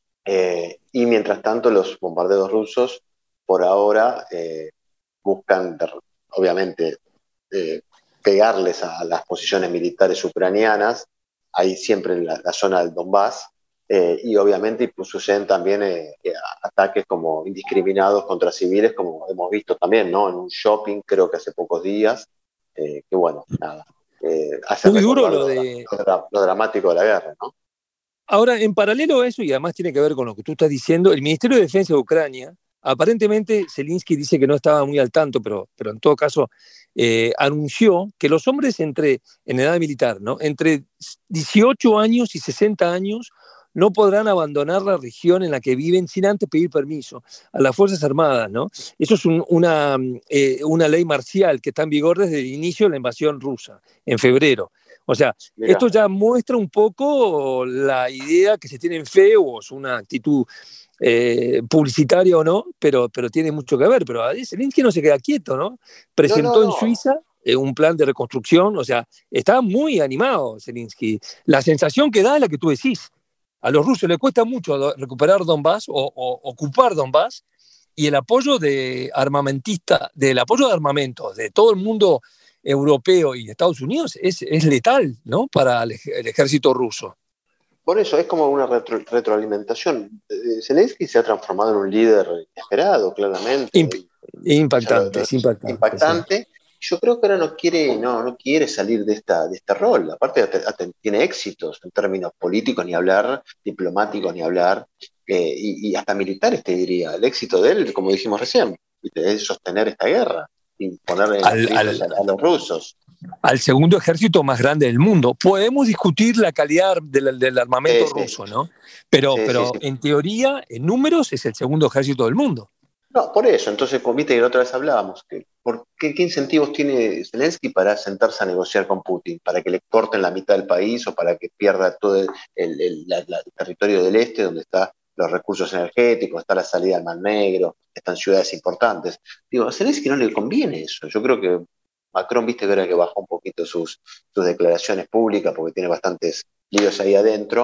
Speaker 3: eh, y mientras tanto los bombardeos rusos por ahora eh, buscan, obviamente, eh, pegarles a las posiciones militares ucranianas, ahí siempre en la, la zona del Donbass, eh, y obviamente pues, suceden también eh, ataques como indiscriminados contra civiles, como hemos visto también, ¿no? En un shopping, creo que hace pocos días, eh, que bueno, nada, eh, hace
Speaker 2: Muy duro
Speaker 3: recordar
Speaker 2: lo
Speaker 3: lo,
Speaker 2: de...
Speaker 3: lo, lo dramático de la guerra, ¿no?
Speaker 2: Ahora, en paralelo a eso, y además tiene que ver con lo que tú estás diciendo, el Ministerio de Defensa de Ucrania, aparentemente Zelensky dice que no estaba muy al tanto, pero, pero en todo caso eh, anunció que los hombres entre, en edad militar, ¿no? Entre dieciocho años y sesenta años no podrán abandonar la región en la que viven sin antes pedir permiso a las Fuerzas Armadas, ¿no? Eso es un, una, eh, una ley marcial que está en vigor desde el inicio de la invasión rusa, en febrero. O sea, Mirá. Esto ya muestra un poco la idea que se tiene en fe, o es una actitud eh, publicitaria o no, pero, pero tiene mucho que ver. Pero Zelensky no se queda quieto, ¿no? Presentó no, no, no. en Suiza eh, un plan de reconstrucción, o sea, está muy animado Zelensky. La sensación que da es la que tú decís. A los rusos les cuesta mucho recuperar Donbass o, o ocupar Donbass, y el apoyo de armamentista, del apoyo de armamentos de todo el mundo europeo y Estados Unidos es, es letal, ¿no? Para el, el ejército ruso.
Speaker 3: Por eso es como una retro, retroalimentación. Zelensky se ha transformado en un líder inesperado, claramente.
Speaker 2: Imp impactante,
Speaker 3: lo,
Speaker 2: es impactante.
Speaker 3: Impactante.
Speaker 2: Sí.
Speaker 3: Yo creo que ahora no quiere, no, no quiere salir de, esta, de este rol. Aparte, tiene éxitos en términos políticos, ni hablar, diplomáticos, ni hablar, eh, y, y hasta militares, te diría. El éxito de él, como dijimos recién, es sostener esta guerra y ponerle al, al, a, a los rusos.
Speaker 2: Al segundo ejército más grande del mundo. Podemos discutir la calidad del, del armamento sí, ruso, sí. ¿no? Pero, sí, pero sí, en teoría, en números, es el segundo ejército del mundo.
Speaker 3: No, por eso. Entonces, viste que la otra vez hablábamos. Que, ¿por qué, ¿Qué incentivos tiene Zelensky para sentarse a negociar con Putin? ¿Para que le corten la mitad del país o para que pierda todo el, el, el, la, la, el territorio del este, donde están los recursos energéticos, está la salida al Mar Negro, están ciudades importantes? Digo, a Zelensky no le conviene eso. Yo creo que Macron, viste que ahora que bajó un poquito sus, sus declaraciones públicas porque tiene bastantes líos ahí adentro,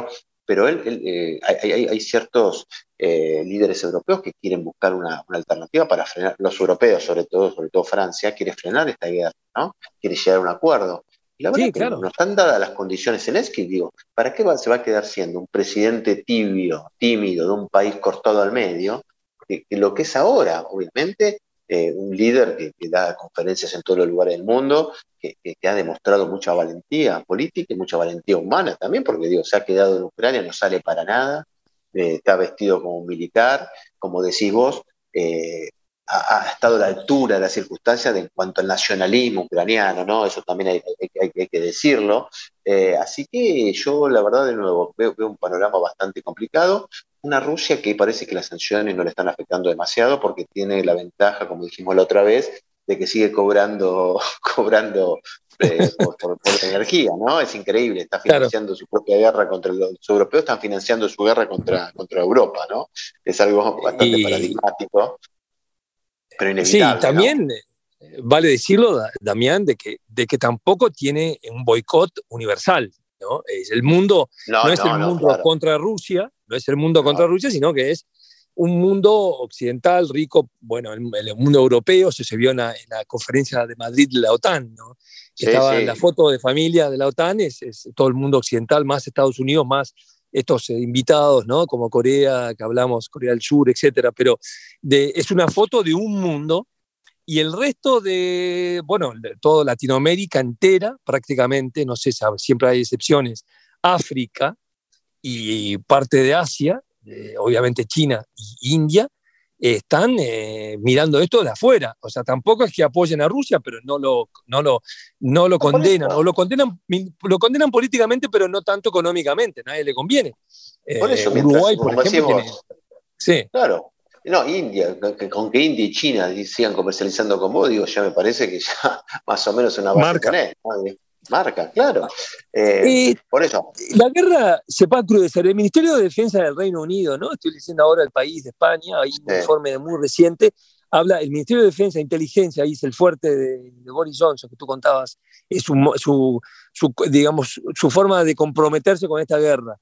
Speaker 3: pero él, él, eh, hay, hay, hay ciertos eh, líderes europeos que quieren buscar una, una alternativa para frenar, los europeos sobre todo, sobre todo Francia, quiere frenar esta guerra, ¿no? Quiere llegar a un acuerdo. Y la verdad
Speaker 2: Sí,
Speaker 3: que
Speaker 2: claro.
Speaker 3: no están dadas las condiciones. Zelensky, digo, ¿para qué va, se va a quedar siendo un presidente tibio, tímido, de un país cortado al medio? Que, que lo que es ahora, obviamente, eh, un líder que, que da conferencias en todos los lugares del mundo, que, que, que ha demostrado mucha valentía política y mucha valentía humana también, porque digo, se ha quedado en Ucrania, no sale para nada, eh, está vestido como un militar, como decís vos, eh, ha, ha estado a la altura de las circunstancias de, en cuanto al nacionalismo ucraniano, ¿no? Eso también hay, hay, hay, hay que decirlo. Eh, así que yo, la verdad, de nuevo, veo, veo un panorama bastante complicado. Una Rusia que parece que las sanciones no le están afectando demasiado porque tiene la ventaja, como dijimos la otra vez, de que sigue cobrando, cobrando eh, por, por, por la energía, ¿no? Es increíble, está financiando claro. su propia guerra contra los, los europeos, están financiando su guerra contra, contra Europa, ¿no? Es algo bastante y... paradigmático, pero inevitable.
Speaker 2: Sí, también
Speaker 3: ¿no?
Speaker 2: Vale decirlo, Damián, de que, de que tampoco tiene un boicot universal, ¿no? Es el mundo, no, no es no, el mundo no, claro. contra Rusia, no es el mundo no. contra Rusia, sino que es un mundo occidental rico, bueno, el, el mundo europeo, se, se vio en la, en la conferencia de Madrid de la OTAN, ¿no? Que sí, estaba sí. en la foto de familia de la OTAN, es, es todo el mundo occidental, más Estados Unidos, más estos eh, invitados, ¿no? Como Corea, que hablamos, Corea del Sur, etcétera, pero de, es una foto de un mundo. Y el resto de, bueno, de toda Latinoamérica entera, prácticamente, no sé, siempre hay excepciones, África y parte de Asia, eh, obviamente China y India, eh, están eh, mirando esto de afuera. O sea, tampoco es que apoyen a Rusia, pero no lo, no lo, no lo condenan, o lo condenan, lo condenan políticamente, pero no tanto económicamente, a nadie le conviene.
Speaker 3: Por eso,
Speaker 2: eh,
Speaker 3: mientras,
Speaker 2: Uruguay, por ejemplo, tiene...
Speaker 3: Sí. Claro. No, India, que, con que India y China sigan comercializando con vos, digo, ya me parece que ya más o menos una base
Speaker 2: Marca.
Speaker 3: tenés, ¿no? Marca, claro. Eh,
Speaker 2: eh,
Speaker 3: por eso.
Speaker 2: La guerra se va a crudecer. El Ministerio de Defensa del Reino Unido, ¿no? Estoy diciendo ahora el país de España, hay un sí. informe muy reciente, habla, el Ministerio de Defensa e Inteligencia, ahí es el fuerte de, de Boris Johnson, que tú contabas, es su, su, su, digamos, su forma de comprometerse con esta guerra.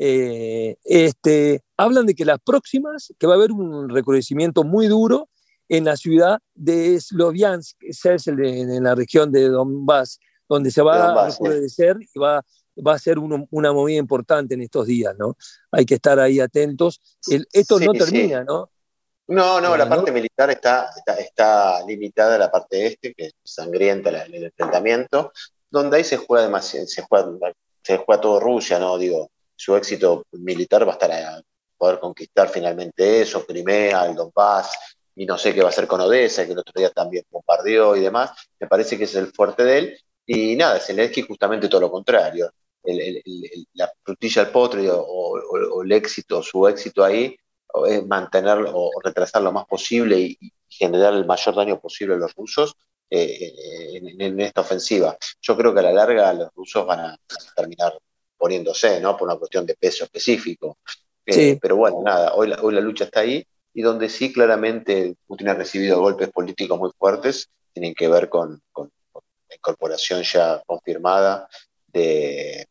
Speaker 2: Eh, este, hablan de que las próximas, que va a haber un recrudecimiento muy duro en la ciudad de Sloviansk, esa es el de, en la región de Donbass, donde se va Donbass, a recrudecer sí. y va, va a ser uno, una movida importante en estos días, ¿no? Hay que estar ahí atentos. El, esto sí, no termina, sí. ¿no?
Speaker 3: No, no, eh, la parte ¿no? militar está, está, está limitada a la parte este, que es sangrienta el, el enfrentamiento, donde ahí se juega demasiado, se juega, se juega todo Rusia, ¿no? Digo, su éxito militar va a estar a poder conquistar finalmente eso, Crimea, el Donbass, y no sé qué va a hacer con Odessa, que el otro día también bombardeó y demás. Me parece que ese es el fuerte de él. Y nada, Zelensky justamente todo lo contrario. El, el, el, la frutilla del postre o, o, o el éxito, su éxito ahí, es mantenerlo o retrasar lo más posible y, y generar el mayor daño posible a los rusos eh, en, en esta ofensiva. Yo creo que a la larga los rusos van a, van a terminar poniéndose, ¿no? Por una cuestión de peso específico. Eh, sí. Pero bueno, nada, hoy la, hoy la lucha está ahí, y donde sí claramente Putin ha recibido golpes políticos muy fuertes, tienen que ver con, con, con la incorporación ya confirmada de,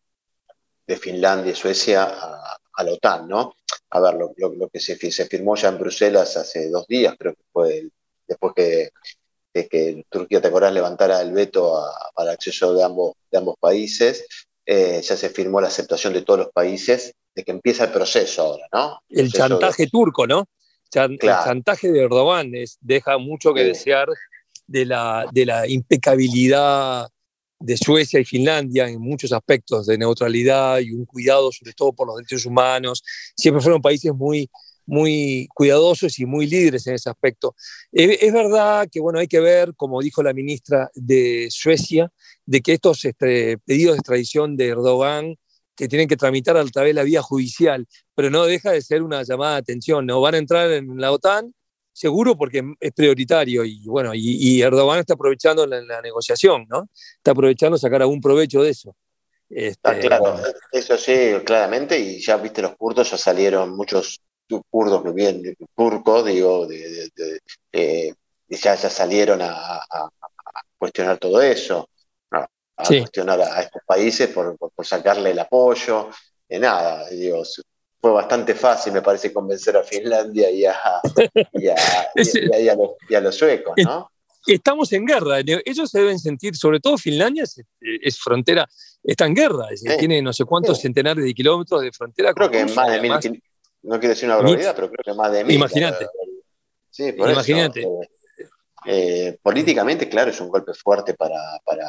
Speaker 3: de Finlandia y Suecia a, a la OTAN, ¿no? A ver, lo, lo, lo que se, se firmó ya en Bruselas hace dos días, creo que fue el, después que, que, que Turquía, te acordás, levantara el veto a, al acceso de ambos, de ambos países. Eh, ya se firmó la aceptación de todos los países de que empieza el proceso ahora, ¿no? El,
Speaker 2: el chantaje de... turco, ¿no? Chan, claro. El chantaje de Erdogan es, deja mucho que sí. desear de la, de la impecabilidad de Suecia y Finlandia en muchos aspectos de neutralidad y un cuidado sobre todo por los derechos humanos. Siempre fueron países muy, muy cuidadosos y muy líderes en ese aspecto. Es, es verdad que bueno, hay que ver, como dijo la ministra de Suecia, de que estos este, pedidos de extradición de Erdogan que tienen que tramitar a través de la vía judicial, pero no deja de ser una llamada de atención, ¿no? Van a entrar en la OTAN, seguro porque es prioritario, y bueno, y, y Erdogan está aprovechando la, la negociación, ¿no? Está aprovechando sacar algún provecho de eso.
Speaker 3: Este... Ah, claro, eso sí, claramente, y ya viste, los kurdos ya salieron, muchos kurdos que vienen turcos, digo, de, de, de, de, ya, ya salieron a, a, a cuestionar todo eso. A sí. cuestionar a, a estos países por, por, por sacarle el apoyo. eh, nada, digo, fue bastante fácil, me parece, convencer a Finlandia y a, y a, y a, y a, los, y a los suecos, ¿no?
Speaker 2: Estamos en guerra. Ellos se deben sentir, sobre todo Finlandia, es, es frontera, está en guerra, es, sí. tiene no sé cuántos sí. centenares de kilómetros de frontera.
Speaker 3: Creo que Rusia, más de además, mil, no quiero decir una barbaridad, pero creo que más de mil.
Speaker 2: Imagínate.
Speaker 3: Sí, por
Speaker 2: Imagínate.
Speaker 3: eso. Eh, eh, políticamente, claro, es un golpe fuerte para, para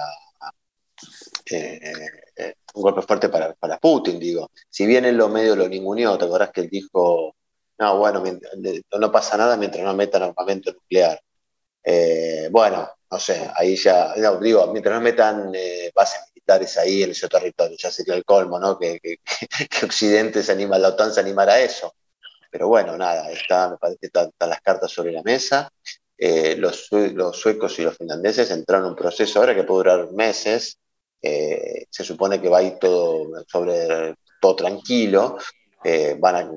Speaker 3: eh, eh, un golpe fuerte para, para Putin, digo. Si bien él lo medio lo ninguneó, ¿te acordás que él dijo, no, bueno, no pasa nada mientras no metan armamento nuclear? Eh, bueno, no sé, ahí ya, no, digo, mientras no metan eh, bases militares ahí en ese territorio, ya sería el colmo, ¿no? Que, que, que Occidente se anima, la OTAN se animara a eso. Pero bueno, nada, está, me parece que están, están las cartas sobre la mesa. Eh, los, los suecos y los finlandeses entraron en un proceso ahora que puede durar meses. Eh, se supone que va a ir todo sobre todo tranquilo. Eh, van a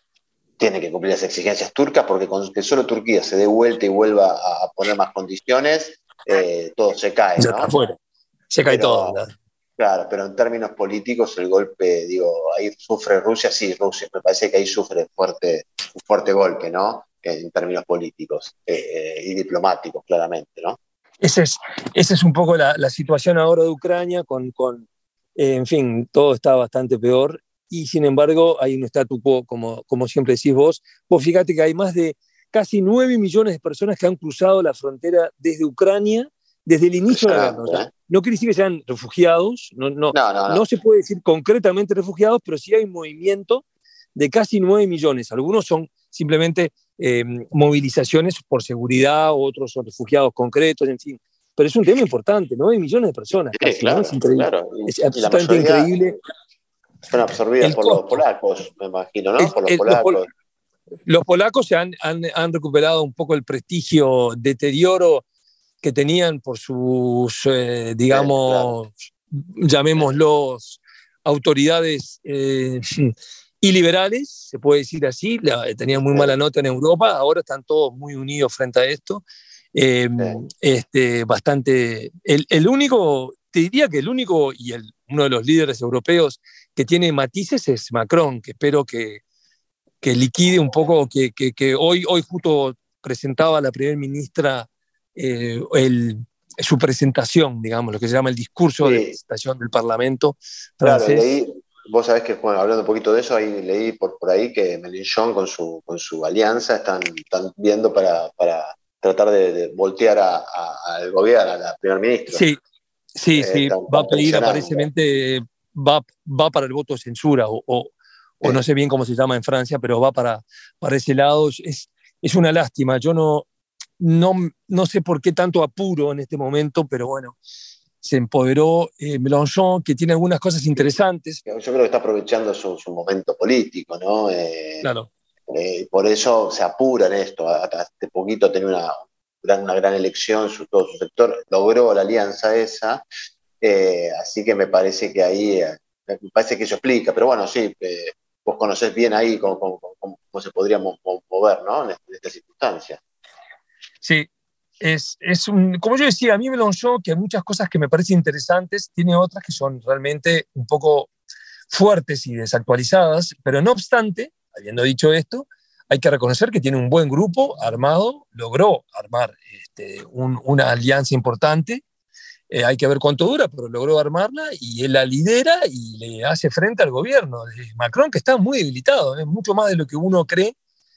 Speaker 3: tiene que cumplir las exigencias turcas, porque con que solo Turquía se dé vuelta y vuelva a, a poner más condiciones, eh, todo se cae, ¿no?
Speaker 2: Ya está fuera. Se cae
Speaker 3: pero,
Speaker 2: todo. ¿no?
Speaker 3: Claro, pero en términos políticos el golpe, digo, ahí sufre Rusia, sí, Rusia, me parece que ahí sufre fuerte, un fuerte golpe, ¿no? En términos políticos eh, y diplomáticos, claramente, ¿no?
Speaker 2: Esa es, esa es un poco la, la situación ahora de Ucrania, con, con eh, en fin, todo está bastante peor. Y sin embargo hay un statu quo, como, como siempre decís vos. Vos fíjate que hay más de casi nueve millones de personas que han cruzado la frontera desde Ucrania desde el inicio de la guerra. O sea, no quiere decir que sean refugiados, no, no, no, no, no. no se puede decir concretamente refugiados, pero sí hay un movimiento de casi nueve millones. Algunos son simplemente eh, movilizaciones por seguridad, otros son refugiados concretos, en fin. Pero es un tema importante, nueve millones de personas.
Speaker 3: Sí,
Speaker 2: casi,
Speaker 3: claro,
Speaker 2: ¿no? Es increíble.
Speaker 3: Claro. Y,
Speaker 2: es absolutamente increíble.
Speaker 3: Fueron absorbidas por los polacos, me imagino, ¿no?
Speaker 2: El,
Speaker 3: por los
Speaker 2: el,
Speaker 3: polacos.
Speaker 2: Los, los polacos se han, han, han recuperado un poco el prestigio, deterioro que tenían por sus, eh, digamos, sí, claro. llamémoslos, autoridades eh, iliberales, se puede decir así. La, tenían muy sí. mala nota en Europa, ahora están todos muy unidos frente a esto. Eh, sí. este, bastante. El, el único, te diría que el único y el, uno de los líderes europeos que tiene matices es Macron, que espero que, que liquide un poco, que, que, que hoy, hoy justo presentaba la primera ministra eh, el, su presentación, digamos, lo que se llama el discurso sí. de presentación del Parlamento francés.
Speaker 3: Claro, leí, vos sabés que, bueno, hablando un poquito de eso, ahí leí por, por ahí que Mélenchon con su, con su alianza están, están viendo para, para tratar de, de voltear a, a, al gobierno, a la primer ministra.
Speaker 2: Sí, sí, eh, sí, tan, va a pedir aparentemente, va, va para el voto de censura, o, o, sí. o no sé bien cómo se llama en Francia, pero va para, para ese lado. Es, es una lástima, yo no, no, no sé por qué tanto apuro en este momento, pero bueno, se empoderó eh, Mélenchon, que tiene algunas cosas interesantes.
Speaker 3: Yo creo que está aprovechando su, su momento político, ¿no? Eh,
Speaker 2: claro.
Speaker 3: Eh, por eso se apura en esto. Hasta hace poquito tenía una gran, una gran elección, su, todo su sector logró la alianza esa, eh, así que me parece que ahí, eh, me parece que eso explica, pero bueno, sí, eh, vos conocés bien ahí cómo, cómo, cómo, cómo se podría mover, ¿no? En, en estas circunstancias.
Speaker 2: Sí, es, es un, como yo decía, a mí Mélenchon, que hay muchas cosas que me parecen interesantes, tiene otras que son realmente un poco fuertes y desactualizadas, pero no obstante, habiendo dicho esto, hay que reconocer que tiene un buen grupo armado, logró armar este, un, una alianza importante, eh, hay que ver cuánto dura, pero logró armarla y él la lidera y le hace frente al gobierno de Macron, que está muy debilitado, es ¿eh? mucho más de lo que uno cree.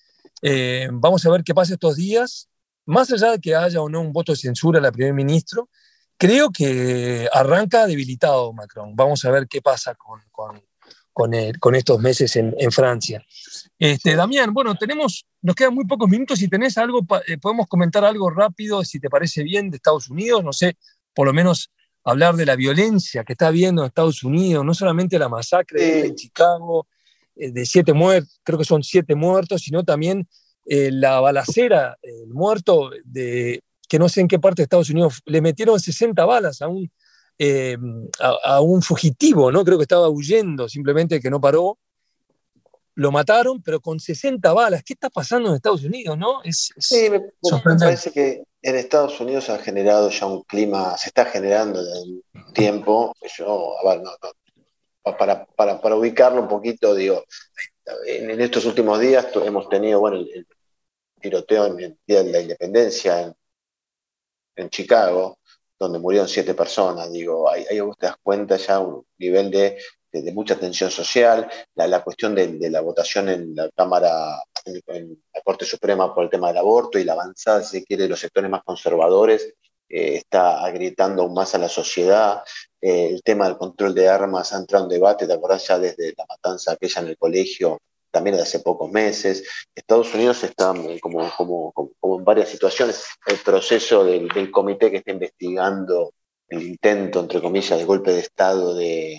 Speaker 2: Eh, vamos a ver qué pasa estos días, más allá de que haya o no un voto de censura a la primer ministro, creo que arranca debilitado Macron. Vamos a ver qué pasa con... con Con, el, con estos meses en, en Francia. Este, sí. Damián, bueno, tenemos, nos quedan muy pocos minutos. Si tenés algo, eh, podemos comentar algo rápido, si te parece bien, de Estados Unidos, no sé, por lo menos hablar de la violencia que está habiendo en Estados Unidos, no solamente la masacre sí. en Chicago, eh, de siete muertos, creo que son siete muertos, sino también eh, la balacera, el muerto, de, que no sé en qué parte de Estados Unidos, le metieron sesenta balas a un Eh, a, a un fugitivo, ¿no? Creo que estaba huyendo, simplemente que no paró, lo mataron, pero con sesenta balas. ¿Qué está pasando en Estados Unidos, no? Es, es
Speaker 3: sí, me, me parece que en Estados Unidos ha generado ya un clima, se está generando desde un tiempo, yo, a ver, no, no, para, para, para ubicarlo un poquito, digo, en, en estos últimos días hemos tenido, bueno, el, el tiroteo en el Día de la Independencia en, en Chicago, donde murieron siete personas. Digo, ahí, ahí vos te das cuenta ya un nivel de, de, de mucha tensión social, la, la cuestión de, de la votación en la Cámara, en, en la Corte Suprema por el tema del aborto y la avanzada, si se quiere, de los sectores más conservadores, eh, está agrietando aún más a la sociedad. Eh, el tema del control de armas ha entrado en debate, ¿te acordás? Ya desde la matanza aquella en el colegio, también de hace pocos meses. Estados Unidos está como, como, como, como en varias situaciones. El proceso del, del comité que está investigando el intento, entre comillas, de golpe de Estado de,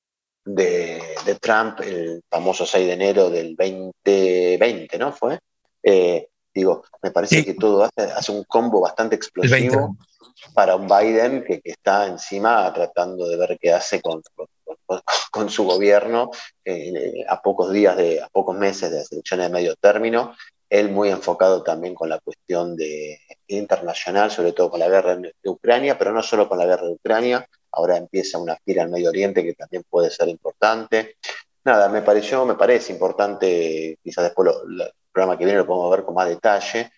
Speaker 3: de, de Trump, el famoso seis de enero del veinte veinte, ¿no? ¿Fue? Eh, digo, me parece sí. que todo hace, hace un combo bastante explosivo para un Biden que, que está encima tratando de ver qué hace con, con, con, con su gobierno eh, a pocos días, de, a pocos meses de las elecciones de medio término. Él muy enfocado también con la cuestión de, internacional, sobre todo con la guerra de Ucrania, pero no solo con la guerra de Ucrania. Ahora empieza una gira al Medio Oriente que también puede ser importante. Nada, me pareció, me parece importante, quizás después lo, lo, el programa que viene lo podemos ver con más detalle,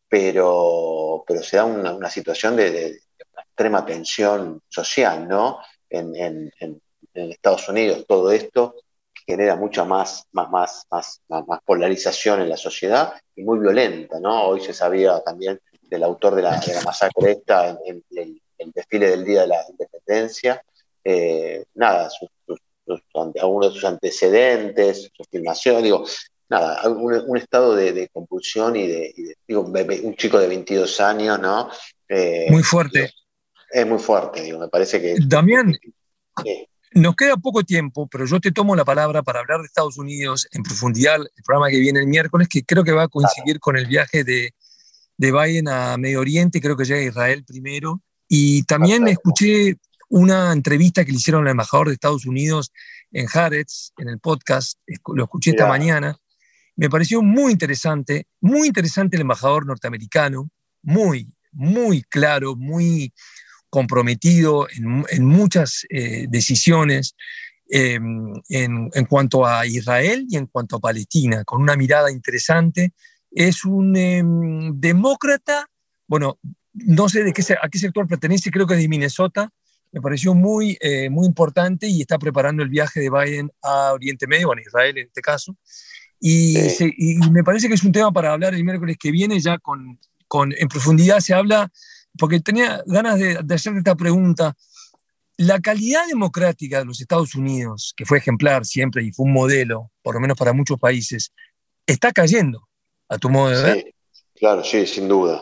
Speaker 3: pero, pero se da una, una situación de, de, de extrema tensión social, ¿no? En, en, en, en Estados Unidos todo esto genera mucha más, más, más, más, más, más polarización en la sociedad y muy violenta, ¿no? Hoy se sabía también del autor de la, de la masacre esta en, en, en el, el desfile del Día de la Independencia. Eh, nada, sus, sus, sus, algunos de sus antecedentes, su filmación, digo, nada, un, un estado de, de compulsión y de, y de digo, un chico de veintidós años, ¿no? Eh,
Speaker 2: muy fuerte.
Speaker 3: Digo, es muy fuerte, digo, me parece que...
Speaker 2: Damián,
Speaker 3: eh,
Speaker 2: nos queda poco tiempo, pero yo te tomo la palabra para hablar de Estados Unidos en profundidad, el programa que viene el miércoles, que creo que va a coincidir claro. con el viaje de, de Biden a Medio Oriente, creo que llega a Israel primero, y también Perfecto. escuché una entrevista que le hicieron al embajador de Estados Unidos en Haaretz, en el podcast, lo escuché esta yeah. mañana. Me pareció muy interesante, muy interesante el embajador norteamericano, muy, muy claro, muy comprometido en, en muchas eh, decisiones eh, en, en cuanto a Israel y en cuanto a Palestina, con una mirada interesante. Es un eh, demócrata, bueno, no sé de qué, a qué sector pertenece, creo que es de Minnesota. Me pareció muy, eh, muy importante y está preparando el viaje de Biden a Oriente Medio, bueno, a Israel en este caso. Y, sí. se, y me parece que es un tema para hablar el miércoles que viene, ya con, con, en profundidad se habla, porque tenía ganas de, de hacerte esta pregunta. La calidad democrática de los Estados Unidos, que fue ejemplar siempre y fue un modelo, por lo menos para muchos países, está cayendo, a tu modo de ver.
Speaker 3: Sí, claro, sí, sin duda.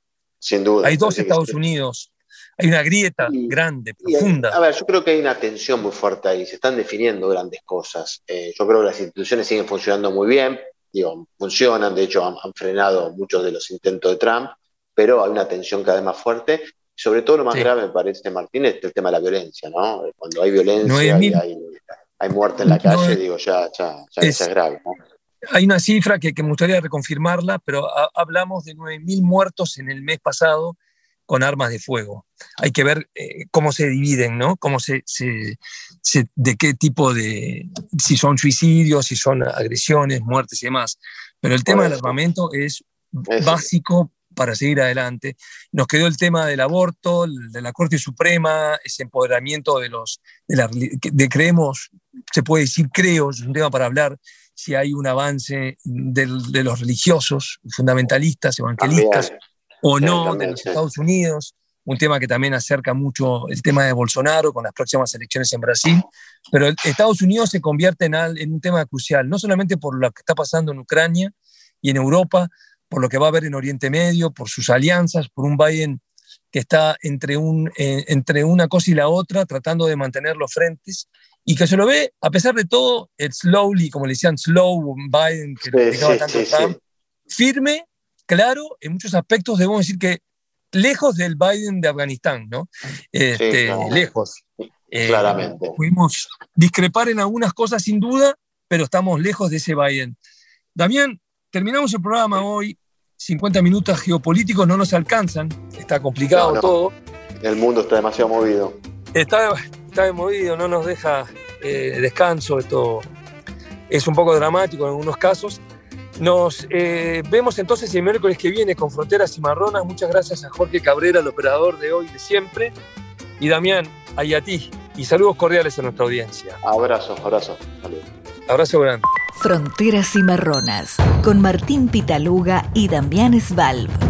Speaker 3: Sin duda.
Speaker 2: Hay dos Estados Unidos. Hay una grieta y, grande, y, profunda.
Speaker 3: A ver, yo creo que hay una tensión muy fuerte ahí, se están definiendo grandes cosas. Eh, yo creo que las instituciones siguen funcionando muy bien, digo, funcionan, de hecho han, han frenado muchos de los intentos de Trump, pero hay una tensión cada vez más fuerte. Sobre todo lo más sí. grave, me parece, Martín, es el tema de la violencia, ¿no? Cuando hay violencia y hay, hay muerte en la calle, no, digo, ya, ya, ya es, es grave, ¿no?
Speaker 2: Hay una cifra que, que me gustaría reconfirmarla, pero a, hablamos de nueve mil muertos en el mes pasado con armas de fuego. Hay que ver eh, cómo se dividen, ¿no? Cómo se, se, se, de qué tipo de... si son suicidios, si son agresiones, muertes y demás. Pero el tema del armamento es Eso. básico para seguir adelante. Nos quedó el tema del aborto, de la Corte Suprema, ese empoderamiento de los... de, la, de creemos, se puede decir creo, es un tema para hablar, si hay un avance de, de los religiosos, fundamentalistas, evangelistas, también. o sí, no, también, de los sí. Estados Unidos, un tema que también acerca mucho el tema de Bolsonaro con las próximas elecciones en Brasil, pero Estados Unidos se convierte en, al, en un tema crucial, no solamente por lo que está pasando en Ucrania y en Europa, por lo que va a haber en Oriente Medio, por sus alianzas, por un Biden que está entre, un, eh, entre una cosa y la otra, tratando de mantener los frentes, y que se lo ve, a pesar de todo, el slowly, como le decían, slow Biden, que lo explicaba sí, tanto sí, Trump, sí. firme, claro, en muchos aspectos debemos decir que lejos del Biden de Afganistán, ¿no? Este, sí, claro. Lejos.
Speaker 3: Claramente.
Speaker 2: Eh, pudimos discrepar en algunas cosas sin duda, pero estamos lejos de ese Biden. Damián, terminamos el programa hoy, cincuenta minutos geopolíticos no nos alcanzan, está complicado no, no. todo.
Speaker 3: El mundo está demasiado movido.
Speaker 2: Está, está movido, no nos deja eh, descanso, esto es un poco dramático en algunos casos. Nos eh, vemos entonces el miércoles que viene con Fronteras Cimarronas. Muchas gracias a Jorge Cabrera, el operador de hoy de siempre, y Damián, y a ti, y saludos cordiales a nuestra audiencia.
Speaker 3: Abrazo, abrazo. Saludos.
Speaker 2: Abrazo grande.
Speaker 1: Fronteras Cimarronas, con Martín Pitaluga y Damián Svalb.